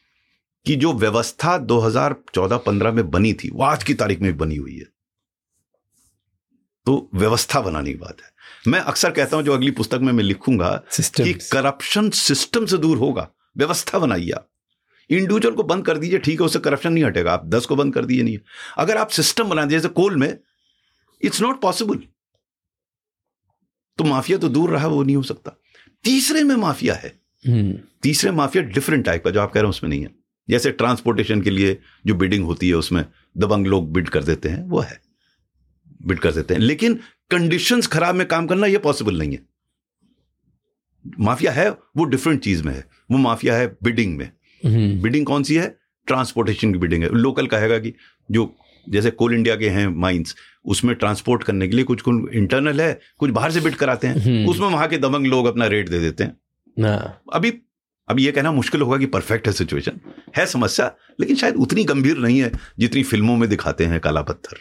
S1: कि जो व्यवस्था 2014-15 में बनी थी वो आज की तारीख में बनी हुई है। तो व्यवस्था बनाने की बात है। मैं अक्सर कहता हूं, जो अगली पुस्तक में मैं लिखूंगा कि करप्शन सिस्टम से दूर होगा, व्यवस्था बनाइए। आप इंडिविजुअल को बंद कर दीजिए, ठीक है, उससे करप्शन नहीं हटेगा। आप 10 को बंद कर दीजिए, नहीं। अगर आप सिस्टम बना दीजिए, जैसे कोल में, इट्स नॉट पॉसिबल, तो माफिया तो दूर रहा, वो नहीं हो सकता। तीसरे में माफिया है। तीसरे माफिया डिफरेंट टाइप का, जो आप कह रहे हैं उसमें नहीं है। जैसे ट्रांसपोर्टेशन के लिए जो बिडिंग होती है उसमें दबंग लोग बिड कर देते हैं, वो है, बिड कर देते हैं। लेकिन कंडीशंस खराब में काम करना ये पॉसिबल नहीं है। माफिया है वो डिफरेंट चीज में है, वो माफिया है बिडिंग में। बिडिंग कौन सी है? ट्रांसपोर्टेशन की बिडिंग है। लोकल कहेगा कि जो जैसे कोल इंडिया के हैं माइंस, उसमें ट्रांसपोर्ट करने के लिए कुछ इंटरनल है, कुछ बाहर से बिड कराते हैं, उसमें वहां के दबंग लोग अपना रेट दे देते हैं। अभी ये कहना मुश्किल होगा कि परफेक्ट है सिचुएशन, है समस्या, लेकिन शायद उतनी गंभीर नहीं है जितनी फिल्मों में दिखाते हैं काला पत्थर।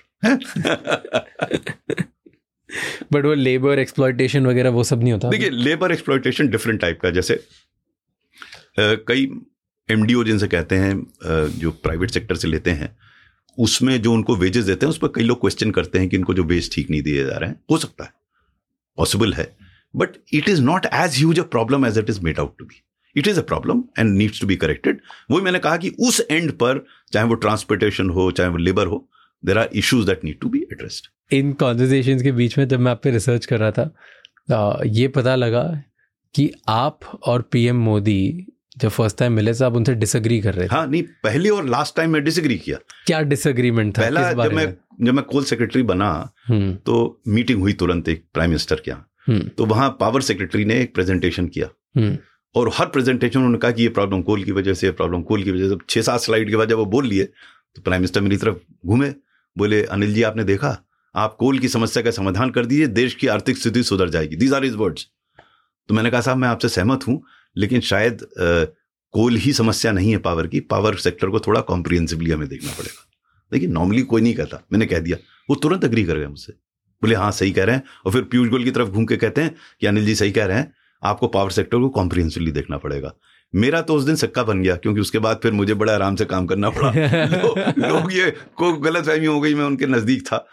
S2: बट वो लेबर एक्सप्लॉयटेशन वगैरह वो सब नहीं होता?
S1: देखिए, लेबर एक्सप्लॉयटेशन डिफरेंट टाइप का, जैसे कई एमडीओ जिनसे कहते हैं, जो प्राइवेट सेक्टर से लेते हैं, उसमें जो उनको वेजेस देते हैं उस पर कई लोग क्वेश्चन करते हैं कि इनको जो वेज ठीक नहीं दिए जा रहे हैं। हो सकता है, पॉसिबल है, but it is not as huge a problem as it is made out to be. It is a problem and needs to be corrected. वही मैंने कहा कि उस एंड पर, चाहे वो ट्रांसपोर्टेशन हो, चाहे वो लेबर हो, there are issues that need to be addressed.
S2: इन कॉन्वर्सेशंस के बीच में जब मैं आप पे रिसर्च कर रहा था, ये पता लगा कि आप और पीएम मोदी जब फर्स्ट टाइम मिले तो आप उनसे डिसएग्री कर रहे थे।
S1: हाँ, नहीं, पहली और लास्ट टाइम मैं डिसएग्री किया।
S2: क्या डिसएग्रीमेंट था?
S1: पहला, जब मैं कोल सेक्रेटरी बना तो मीटिंग हुई तुरंत एक प्राइम मिनिस्टर के यहाँ, तो वहां पावर सेक्रेटरी ने एक प्रेजेंटेशन किया, और हर प्रेजेंटेशन उन्होंने कहा कि ये प्रॉब्लम कोल की वजह से, प्रॉब्लम कोल की वजह से। 6-7 स्लाइड के बाद जब वो बोल लिए तो प्राइम मिनिस्टर मेरी तरफ घूमे, बोले, अनिल जी, आपने देखा, आप कोल की समस्या का समाधान कर दीजिए, देश की आर्थिक स्थिति सुधर जाएगी। These are his words. तो मैंने कहा, साहब मैं आपसे सहमत हूं, लेकिन शायद कोल ही समस्या नहीं है पावर की, पावर सेक्टर को थोड़ा कॉम्प्रिहेंसिवली हमें देखना पड़ेगा। देखिए, नॉर्मली कोई नहीं कहता, मैंने कह दिया, वो तुरंत अग्री कर गए मुझसे, बोले हाँ सही कह रहे हैं। और फिर पीयूष गोयल की तरफ घूम के कहते हैं कि अनिल जी सही कह रहे हैं, आपको पावर सेक्टर को कॉम्प्रिहेंसिवली देखना पड़ेगा। मेरा तो उस दिन सिक्का बन गया, क्योंकि उसके बाद फिर मुझे बड़ा आराम से काम करना पड़ा। लोग ये को गलतफहमी हो गई, मैं उनके नजदीक था।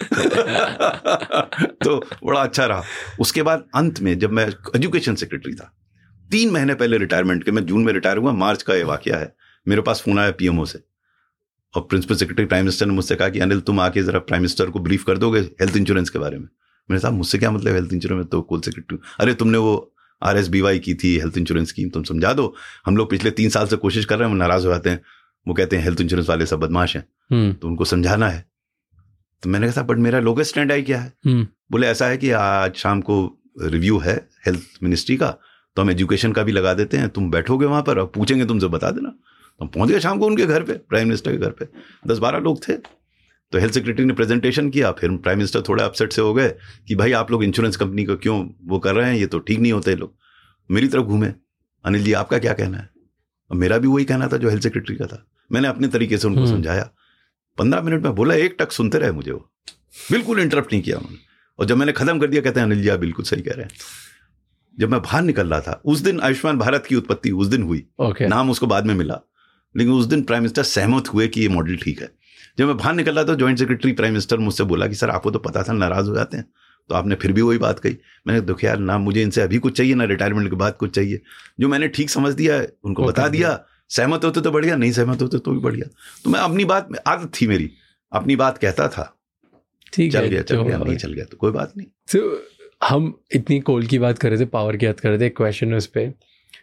S1: तो बड़ा अच्छा रहा। उसके बाद अंत में जब मैं एजुकेशन सेक्रेटरी था, 3 महीने पहले रिटायरमेंट के, मैं जून में रिटायर हुआ, मार्च का ये वाकया है, मेरे पास फोन आया पीएमओ से, और प्रिंसिपल सेक्रेटरी प्राइम मिनिस्टर ने मुझसे कहा कि अनिल, तुम आके जरा प्राइम मिनिस्टर को ब्रीफ कर दोगे हेल्थ इंश्योरेंस के बारे में। मैंने कहा, मुझसे क्या मतलब हेल्थ इंश्योरेंस में, तो कोल सेक्रेटरी। अरे तुमने वो RSBY की थी हेल्थ इंश्योरेंस स्कीम, तुम समझा दो, हम लोग पिछले 3 साल से कोशिश कर रहे हैं, वो नाराज हो जाते हैं, वो कहते हैं हेल्थ इंश्योरेंस वाले सब बदमाश हैं, तो उनको समझाना है। तो मैंने कहा, बट मेरा लोकेस्ट स्टैंड आई क्या है? बोले ऐसा है कि आज शाम को रिव्यू है हेल्थ मिनिस्ट्री का, तो हम एजुकेशन का भी लगा देते हैं, तुम बैठोगे वहां पर और पूछेंगे तुमसे, बता देना। तो हम पहुंच गए शाम को उनके घर पे, प्राइम मिनिस्टर के घर पे, 10-12 लोग थे। तो हेल्थ सेक्रेटरी ने प्रेजेंटेशन किया, फिर प्राइम मिनिस्टर थोड़ा अपसेट से हो गए कि भाई आप लोग इंश्योरेंस कंपनी को क्यों वो कर रहे हैं, ये तो ठीक नहीं होते लोग। मेरी तरफ घूमे, अनिल जी आपका क्या कहना है? और मेरा भी वही कहना था जो हेल्थ सेक्रेटरी का था। मैंने अपने तरीके से उनको समझाया। 15 मिनट में बोला, एक टक सुनते रहे मुझे, वो बिल्कुल इंटरप्ट नहीं किया उन्होंने। और जब मैंने खत्म कर दिया, कहते हैं अनिल जी आप बिल्कुल सही कह रहे हैं। जब मैं बाहर निकल रहा था, उस दिन आयुष्मान भारत की उत्पत्ति उस दिन हुई, नाम उसको बाद में मिला, लेकिन उस दिन प्राइम मिनिस्टर सहमत हुए कि ये मॉडल ठीक है। जब मैं बाहर निकल रहा था, ज्वाइंट सेक्रेटरी प्राइम मिनिस्टर मुझसे बोला कि सर आपको तो पता था नाराज हो जाते हैं, तो आपने फिर भी वही बात कही। मैंने देखो यार, ना मुझे इनसे अभी कुछ चाहिए, ना रिटायरमेंट के बाद कुछ चाहिए, जो मैंने ठीक समझ दिया है उनको बता दिया। सहमत होते तो बढ़िया, नहीं सहमत होते तो भी बढ़िया। तो मैं अपनी बात, आदत थी मेरी, अपनी बात कहता था, ठीक चल गया, नहीं चल गया तो कोई बात नहीं।
S2: तो हम इतनी कोल की बात कर रहे थे, पावर की बात कर रहे थे, क्वेश्चन है उस पर,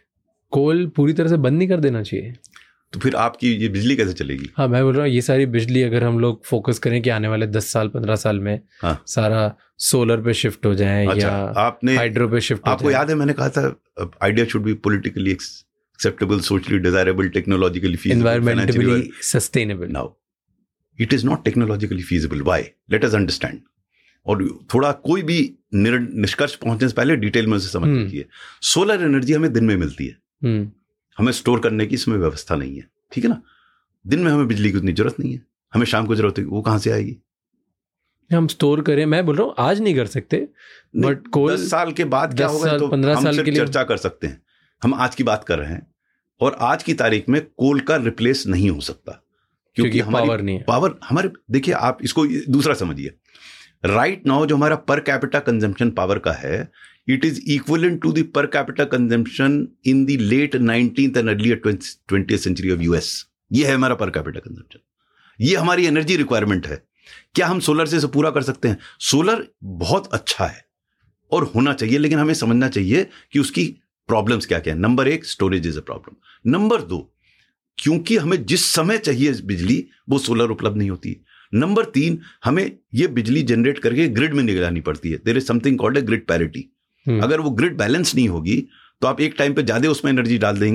S2: कोल पूरी तरह से बंद नहीं कर देना चाहिए,
S1: तो फिर आपकी ये बिजली कैसे चलेगी?
S2: हाँ, मैं बोल रहा हूँ, ये सारी बिजली अगर हम लोग फोकस करें कि आने वाले 10 साल 15 साल में सारा सोलर पे शिफ्ट हो जाए, या आपने हाइड्रो पे शिफ्ट हो जाए।
S1: आपको याद है मैंने कहा था idea should be politically acceptable, socially desirable, technologically feasible,
S2: environmentally sustainable.
S1: Now it is not technologically feasible. Why? Let us understand. और थोड़ा कोई भी निष्कर्ष पहुंचने से पहले डिटेल में उसे समझ लीजिए। सोलर एनर्जी हमें दिन में मिलती है, हमें स्टोर करने की इसमें व्यवस्था नहीं है, ठीक है ना। दिन में हमें बिजली की उतनी जरूरत नहीं है, हमें शाम को जरूरत है, वो कहां से आएगी?
S2: हम स्टोर करें, मैं बोल रहा हूँ आज नहीं कर सकते, बट कोल
S1: 10 साल के बाद क्या होगा, तो 15 साल के लिए चर्चा कर सकते हैं। हम आज की बात कर रहे हैं, और आज की तारीख में कोल का रिप्लेस नहीं हो सकता, क्योंकि हमारी पावर नहीं है। पावर हमारे, देखिए आप इसको दूसरा समझिए, राइट नाउ जो हमारा पर कैपिटा कंजम्पशन पावर का है, it is equivalent to the per capita consumption in the late 19th and earlier 20th century of US. ये है हमारा per capita consumption, ये हमारी एनर्जी रिक्वायरमेंट है। क्या हम सोलर से पूरा कर सकते हैं? सोलर बहुत अच्छा है और होना चाहिए, लेकिन हमें समझना चाहिए कि उसकी प्रॉब्लम्स क्या क्या है। Number 1, storage is a problem. Number 2, क्योंकि हमें जिस समय चाहिए बिजली वो सोलर उपलब्ध नहीं होती। नंबर 3, हमें ये बिजली जनरेट करके ग्रिड में निगरानी पड़ती है। There is something called a grid parity. अगर वो ग्रिड बैलेंस नहीं होगी तो आप एक टाइम पे ज्यादा उसमें एनर्जी डाल देंगे तो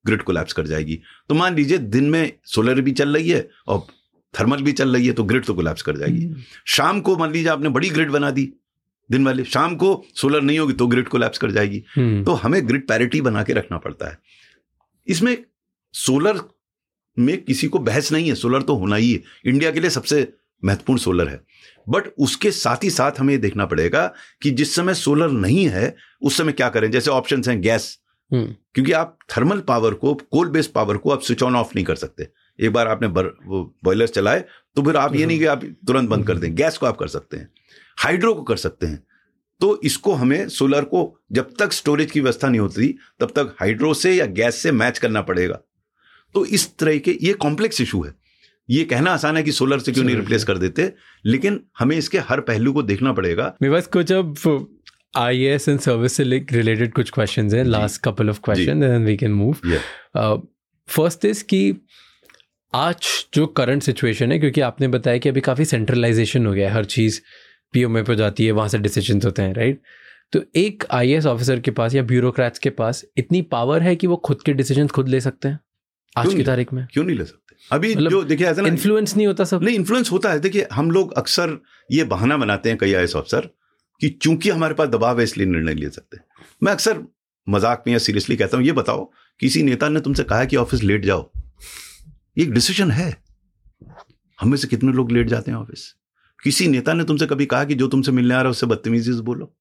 S1: ग्रिड कोलैप्स कर जाएगी। तो मान लीजिए दिन में सोलर भी चल रही है और थर्मल भी चल रही है, तो ग्रिड तो कोलैप्स कर जाएगी। शाम को मान लीजिए आपने बड़ी ग्रिड बना दी दिन वाले, शाम को सोलर नहीं होगी तो ग्रिड कोलैप्स कर जाएगी। तो हमें ग्रिड पैरिटी बना के रखना पड़ता है। इसमें सोलर में किसी को बहस नहीं है, सोलर तो होना ही है, इंडिया के लिए सबसे महत्वपूर्ण सोलर है। बट उसके साथ ही साथ हमें देखना पड़ेगा कि जिस समय सोलर नहीं है उस समय क्या करें। जैसे ऑप्शंस हैं गैस, क्योंकि आप थर्मल पावर को, कोल बेस्ड पावर को आप स्विच ऑन ऑफ नहीं कर सकते। एक बार आपने वो बॉयलर चलाए तो फिर आप ये नहीं कि आप तुरंत बंद कर दें। गैस को आप कर सकते हैं, हाइड्रो को कर सकते हैं। तो इसको हमें सोलर को जब तक स्टोरेज की व्यवस्था नहीं होती तब तक हाइड्रो से या गैस से मैच करना पड़ेगा। तो इस तरह के ये कॉम्प्लेक्स इशू है। ये कहना आसान है कि सोलर से क्यों नहीं रिप्लेस कर देते, लेकिन हमें इसके हर पहलू को देखना पड़ेगा।
S2: मेरे पास कुछ अब IAS एंड सर्विस से रिलेटेड कुछ क्वेश्चंस हैं, last couple of question and we can move. First is कि आज जो करंट सिचुएशन है, क्योंकि आपने बताया कि अभी काफ़ी सेंट्रलाइजेशन हो गया है, हर चीज़ PMO पे जाती है, वहाँ से डिसीजंस होते हैं, राइट? तो एक IAS ऑफिसर के पास या ब्यूरोक्रेट्स के पास इतनी पावर है कि वो खुद के डिसीजंस खुद ले सकते हैं आज की तारीख में?
S1: क्यों नहीं ले सकते? अभी जो देखिए ऐसा
S2: इन्फ्लुएंस नहीं होता सब?
S1: नहीं, इन्फ्लुएंस होता है। देखिए हम लोग अक्सर ये बहाना बनाते हैं कई IAS ऑफिसर कि चूंकि हमारे पास दबाव है इसलिए निर्णय ले सकते हैं। मैं अक्सर मजाक में या सीरियसली कहता हूं, ये बताओ किसी नेता ने तुमसे कहा कि ऑफिस लेट जाओ? ये एक डिसीजन है। हम में से कितने लोग लेट जाते हैं ऑफिस? किसी नेता ने तुमसे कभी कहा कि जो तुमसे मिलने आ रहा है उससे बदतमीजी से बोलो?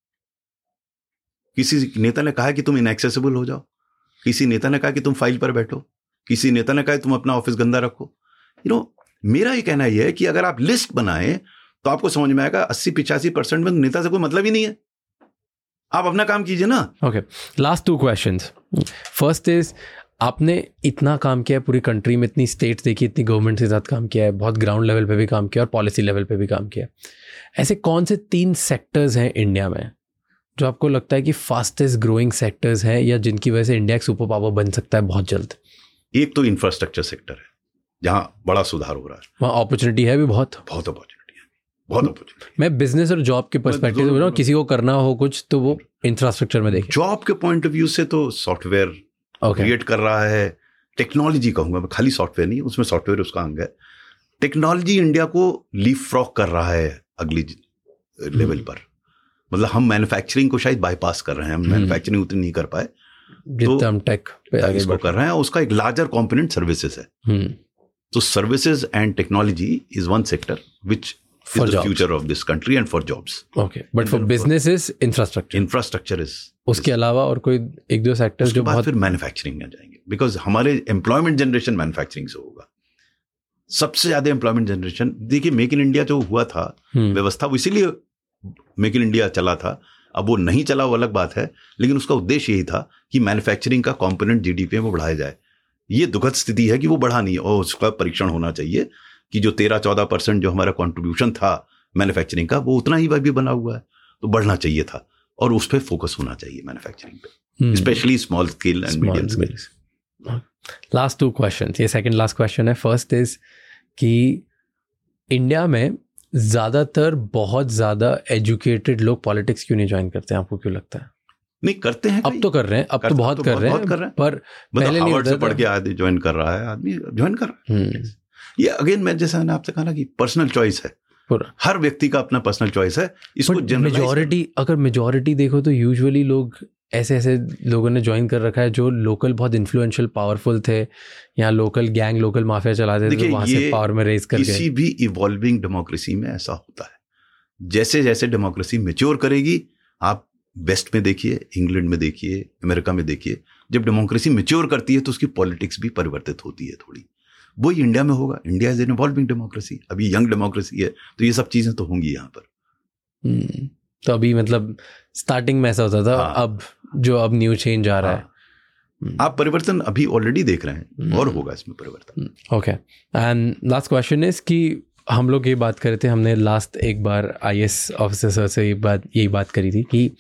S1: किसी नेता ने कहा कि तुम इनएक्सेसिबल हो जाओ? किसी नेता ने कहा कि तुम फाइल पर बैठो? किसी नेता ने कहा तुम अपना ऑफिस गंदा रखो? मेरा ये कहना यह है कि अगर आप लिस्ट बनाएं तो आपको समझ में आएगा 80-85% में नेता से कोई मतलब ही नहीं है। आप अपना काम कीजिए ना।
S2: Okay, last 2 questions. First is, आपने इतना काम किया है पूरी कंट्री में, इतनी स्टेट्स देखी, इतनी गवर्नमेंट के साथ काम किया है, बहुत ग्राउंड लेवल पे भी काम किया और पॉलिसी लेवल पे भी काम किया। ऐसे कौन से 3 सेक्टर्स हैं इंडिया में जो आपको लगता है कि फास्टेस्ट ग्रोइंग सेक्टर्स हैं या जिनकी वजह से इंडिया एक सुपर पावर बन सकता है बहुत जल्द?
S1: एक तो इंफ्रास्ट्रक्चर सेक्टर है जहां बड़ा सुधार हो रहा है,
S2: वहाँ अपॉर्चुनिटी है भी बहुत
S1: अपॉर्चुनिटी है, बहुत अपॉर्चुनिटी।
S2: मैं बिजनेस और जॉब के पर्सपेक्टिव से बोल रहा हूँ, किसी को करना हो कुछ तो वो इंफ्रास्ट्रक्चर में देखे।
S1: जॉब के पॉइंट ऑफ व्यू से तो सॉफ्टवेयर क्रिएट कर रहा है, टेक्नोलॉजी कहूंगा मैं, खाली सॉफ्टवेयर नहीं, उसमें सॉफ्टवेयर उसका अंग है। टेक्नोलॉजी इंडिया को लीप फ्रॉग कर रहा है अगली लेवल पर। मतलब हम मैन्युफैक्चरिंग को शायद बाईपास कर रहे हैं, हम मैन्युफैक्चरिंग उतनी नहीं कर पाए, तो हम टेक पे आगे इसको कर रहे हैं। उसका एक लार्जर कंपोनेंट सर्विसेज है। तो services and technology is one sector which is the future of this country and for jobs.
S2: Okay, but for business is infrastructure
S1: is.
S2: उसके अलावा और कोई 1-2 सेक्टर्स जो बहुत
S1: फिर मैन्युफैक्चरिंग में जाएंगे, बिकॉज हमारे एम्प्लॉयमेंट जनरेशन मैन्युफैक्चरिंग से होगा। सबसे ज्यादा एम्प्लॉयमेंट जनरेशन, देखिए मेक इन इंडिया जो हुआ था व्यवस्था, वो इसीलिए मेक इन इंडिया चला था। अब वो नहीं चला वो अलग बात है, लेकिन उसका उद्देश्य यही था कि मैन्युफैक्चरिंग का कंपोनेंट जीडीपी में वो बढ़ाया जाए। ये दुखद स्थिति है कि वो बढ़ा नहीं, और उसका परीक्षण होना चाहिए कि जो 13-14% जो हमारा कंट्रीब्यूशन था मैन्युफैक्चरिंग का, वो उतना ही वह भी बना हुआ है, तो बढ़ना चाहिए था और उस पर फोकस होना चाहिए मैन्युफैक्चरिंग पे, specially small scale and medium scale.
S2: Last 2 question, ये सेकंड लास्ट क्वेश्चन है। फर्स्ट इज कि इंडिया में ज्यादातर बहुत ज्यादा एजुकेटेड लोग पॉलिटिक्स क्यों नहीं ज्वाइन करते हैं? आपको क्यों लगता है?
S1: नहीं करते हैं,
S2: अब तो कर रहे हैं, अब तो बहुत कर रहे हैं, पर पहले नहीं
S1: हार्वर्ड से पढ़ के आदमी ज्वाइन कर रहा है, आदमी ज्वाइन कर रहा है। ये अगेन मैं जैसा मैंने आपसे कहा ना कि पर्सनल चॉइस है, हर व्यक्ति का अपना पर्सनल चॉइस है। इसको
S2: मेजॉरिटी, अगर मेजॉरिटी देखो तो यूजुअली लोग ऐसे लोगों ने ज्वाइन कर रखा है जो लोकल बहुत इन्फ्लुएंशियल पावरफुल थे, या लोकल गैंग, लोकल माफिया चलाते थे, तो वहां से पावर में रेज कर गए।
S1: किसी भी इवॉल्विंग डेमोक्रेसी में ऐसा होता है। जैसे जैसे डेमोक्रेसी मैच्योर करेगी, आप वेस्ट में देखिए, इंग्लैंड में देखिए, अमेरिका में देखिए, जब डेमोक्रेसी मैच्योर करती है तो उसकी पॉलिटिक्स भी परिवर्तित होती है थोड़ी। वही इंडिया में होगा। India is an evolving democracy, अभी यंग डेमोक्रेसी है, तो ये सब चीजें तो होंगी यहाँ पर।
S2: तो अभी मतलब स्टार्टिंग में ऐसा होता था, अब अब न्यू चेंज आ रहा है।
S1: आप परिवर्तन अभी ऑलरेडी देख रहे हैं और होगा इसमें परिवर्तन।
S2: Okay, and last question is कि हम लोग ये बात कर रहे थे, हमने लास्ट एक बार IAS ऑफिसर से यही बात करी थी कि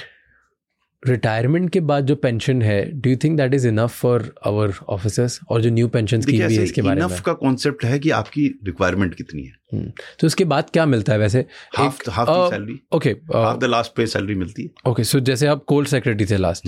S2: रिटायरमेंट के बाद जो पेंशन है, do you think that is enough for our officers? और जो न्यू पेंशन स्कीम भी है इसके बारे में,
S1: इनफ का कॉन्सेप्ट है कि आपकी रिक्वायरमेंट कितनी है,
S2: तो उसके बाद क्या मिलता है वैसे?
S1: Half salary,
S2: okay,
S1: half the last pay salary मिलती है।
S2: ओके, सो जैसे आप कोल्ड सेक्रेटरी थे लास्ट,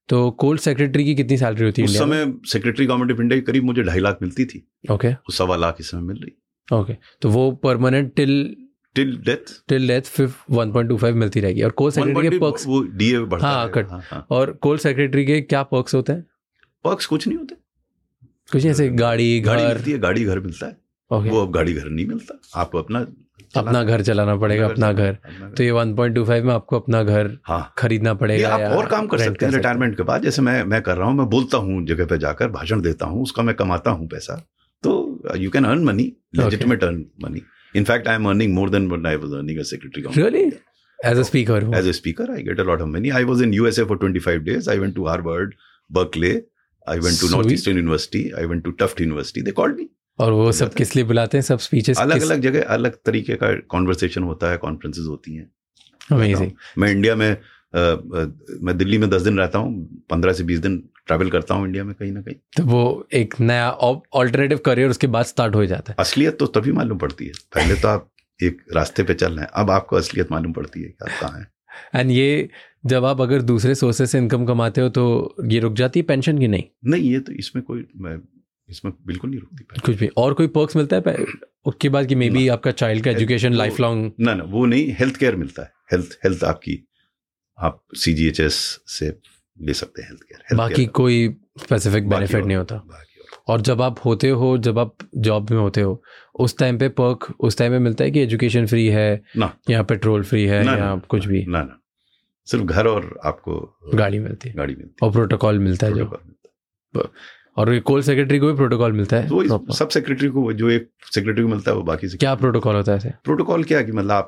S2: तो कोर्ट सेक्रेटरी की कितनी सैलरी होती है
S1: उस समय सेक्रेटरी गवर्नमेंट ऑफ इंडिया की करीब मुझे 2.5 लाख मिलती थी।
S2: ओके,
S1: 1.25 लाख इस समय मिल रही।
S2: ओके, तो वो परमानेंट
S1: टिल डेथ
S2: 1.25 मिलती रहेगी। और कोर्ट सेक्रेटरी के पर्क्स,
S1: वो डीए बढ़ता है।
S2: हाँ, कट। और कोर्ट सेक्रेटरी के क्या पर्क्स होते हैं?
S1: पर्क्स कुछ नहीं होते,
S2: कुछ ऐसे गाड़ी घर
S1: मिलती है, गाड़ी घर मिलता है।
S2: Okay.
S1: वो अब गाड़ी घर नहीं मिलता, आपको अपना
S2: घर चलाना पड़ेगा, अपना घर। तो ये 1.25 में आपको अपना घर खरीदना पड़ेगा।
S1: आप और काम कर सकते हैं रिटायरमेंट के बाद, जैसे मैं कर रहा हूँ, मैं बोलता हूँ जगह पे जाकर, भाषण देता हूँ, उसका मैं कमाता हूँ पैसा। तो you can earn money, legitimate earn money. In fact I am earning more than what I was earning as secretary.
S2: Really? As a speaker?
S1: As a speaker, I get a lot of money. I was in USA for 25 days. I went to Harvard, Berkeley. I went to Northeastern University. I went to Tufts University. They called me.
S2: और वो सब किस लिए बुलाते हैं? सब speeches
S1: अलग अलग जगह अलग तरीके का कॉन्वर्सेशन होता है, कॉन्फ्रेंसेस होती हैं।
S2: Amazing.
S1: मैं इंडिया में मैं दिल्ली में 10 दिन रहता हूँ, 15 से 20 दिन ट्रैवल करता हूँ इंडिया में कहीं ना कहीं।
S2: तो वो एक नया ऑल्टरनेटिव करियर उसके बाद स्टार्ट हो जाता है।
S1: असलियत तो तभी मालूम पड़ती है, पहले तो आप एक रास्ते पे चल रहे हैं, अब आपको असलियत मालूम पड़ती है कि आप कहाँ हैं।
S2: एंड ये जब आप अगर दूसरे सोर्सेस से इनकम कमाते हो तो ये रुक जाती है पेंशन की? नहीं,
S1: ये तो इसमें बिल्कुल नहीं रुकती
S2: कुछ भी। और कोई पर्क्स मिलता है उसके बाद कि मे बी आपका चाइल्ड का एजुकेशन लाइफ लॉन्ग?
S1: ना, वो नहीं। हेल्थ केयर मिलता है, हेल्थ आपकी, आप CGHS से ले सकते हैं हेल्थ केयर।
S2: बाकी कोई स्पेसिफिक बेनिफिट नहीं होता। और जब आप जॉब में होते हो उस टाइम पे पर्क उस टाइम पे मिलता है कि एजुकेशन फ्री है या पेट्रोल फ्री है या कुछ भी?
S1: ना, सिर्फ घर और आपको
S2: गाड़ी मिलती है और प्रोटोकॉल मिलता है जो। और कोल सेक्रेटरी को भी प्रोटोकॉल मिलता है?
S1: तो सब सेक्रेटरी को, जो एक सेक्रेटरी को मिलता है वो बाकी से
S2: क्या प्रोटोकॉल होता है? प्रोटोकॉल
S1: क्या कि मतलब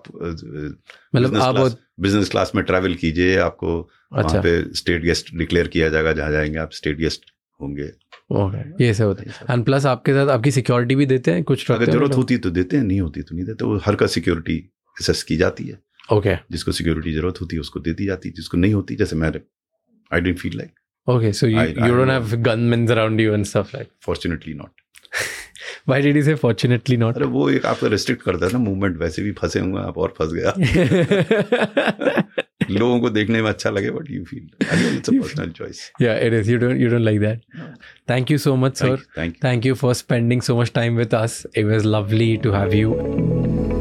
S1: आप बिजनेस क्लास में ट्रैवल कीजिए, आपको वहाँ पे स्टेट गेस्ट डिक्लेयर किया जाएगा, जहाँ जाएंगे आप स्टेट गेस्ट होंगे।
S2: ये सब होता है। एंड प्लस आपके साथ आपकी सिक्योरिटी भी देते हैं कुछ?
S1: अगर जरूरत होती तो देते हैं, नहीं होती तो नहीं देते। वो हर का सिक्योरिटी असेस की जाती है।
S2: ओके,
S1: जिसको सिक्योरिटी जरूरत होती है उसको दे दी जाती है, जिसको नहीं होती, जैसे मैं, I didn't feel like.
S2: Okay, so you don't have gunmen around you and stuff like?
S1: Fortunately not.
S2: Why did you say fortunately not?
S1: अरे वो एक आपको रेस्ट्रिक्ट करता है ना मूवमेंट, वैसे भी फंसे हुए आप और फंस गया। लोगों को देखने में अच्छा लगे, but you feel again it's a personal choice.
S2: Yeah, it is. You don't like that. No. Thank you so much, sir.
S1: Thank you
S2: for spending so much time with us. It was lovely to have you.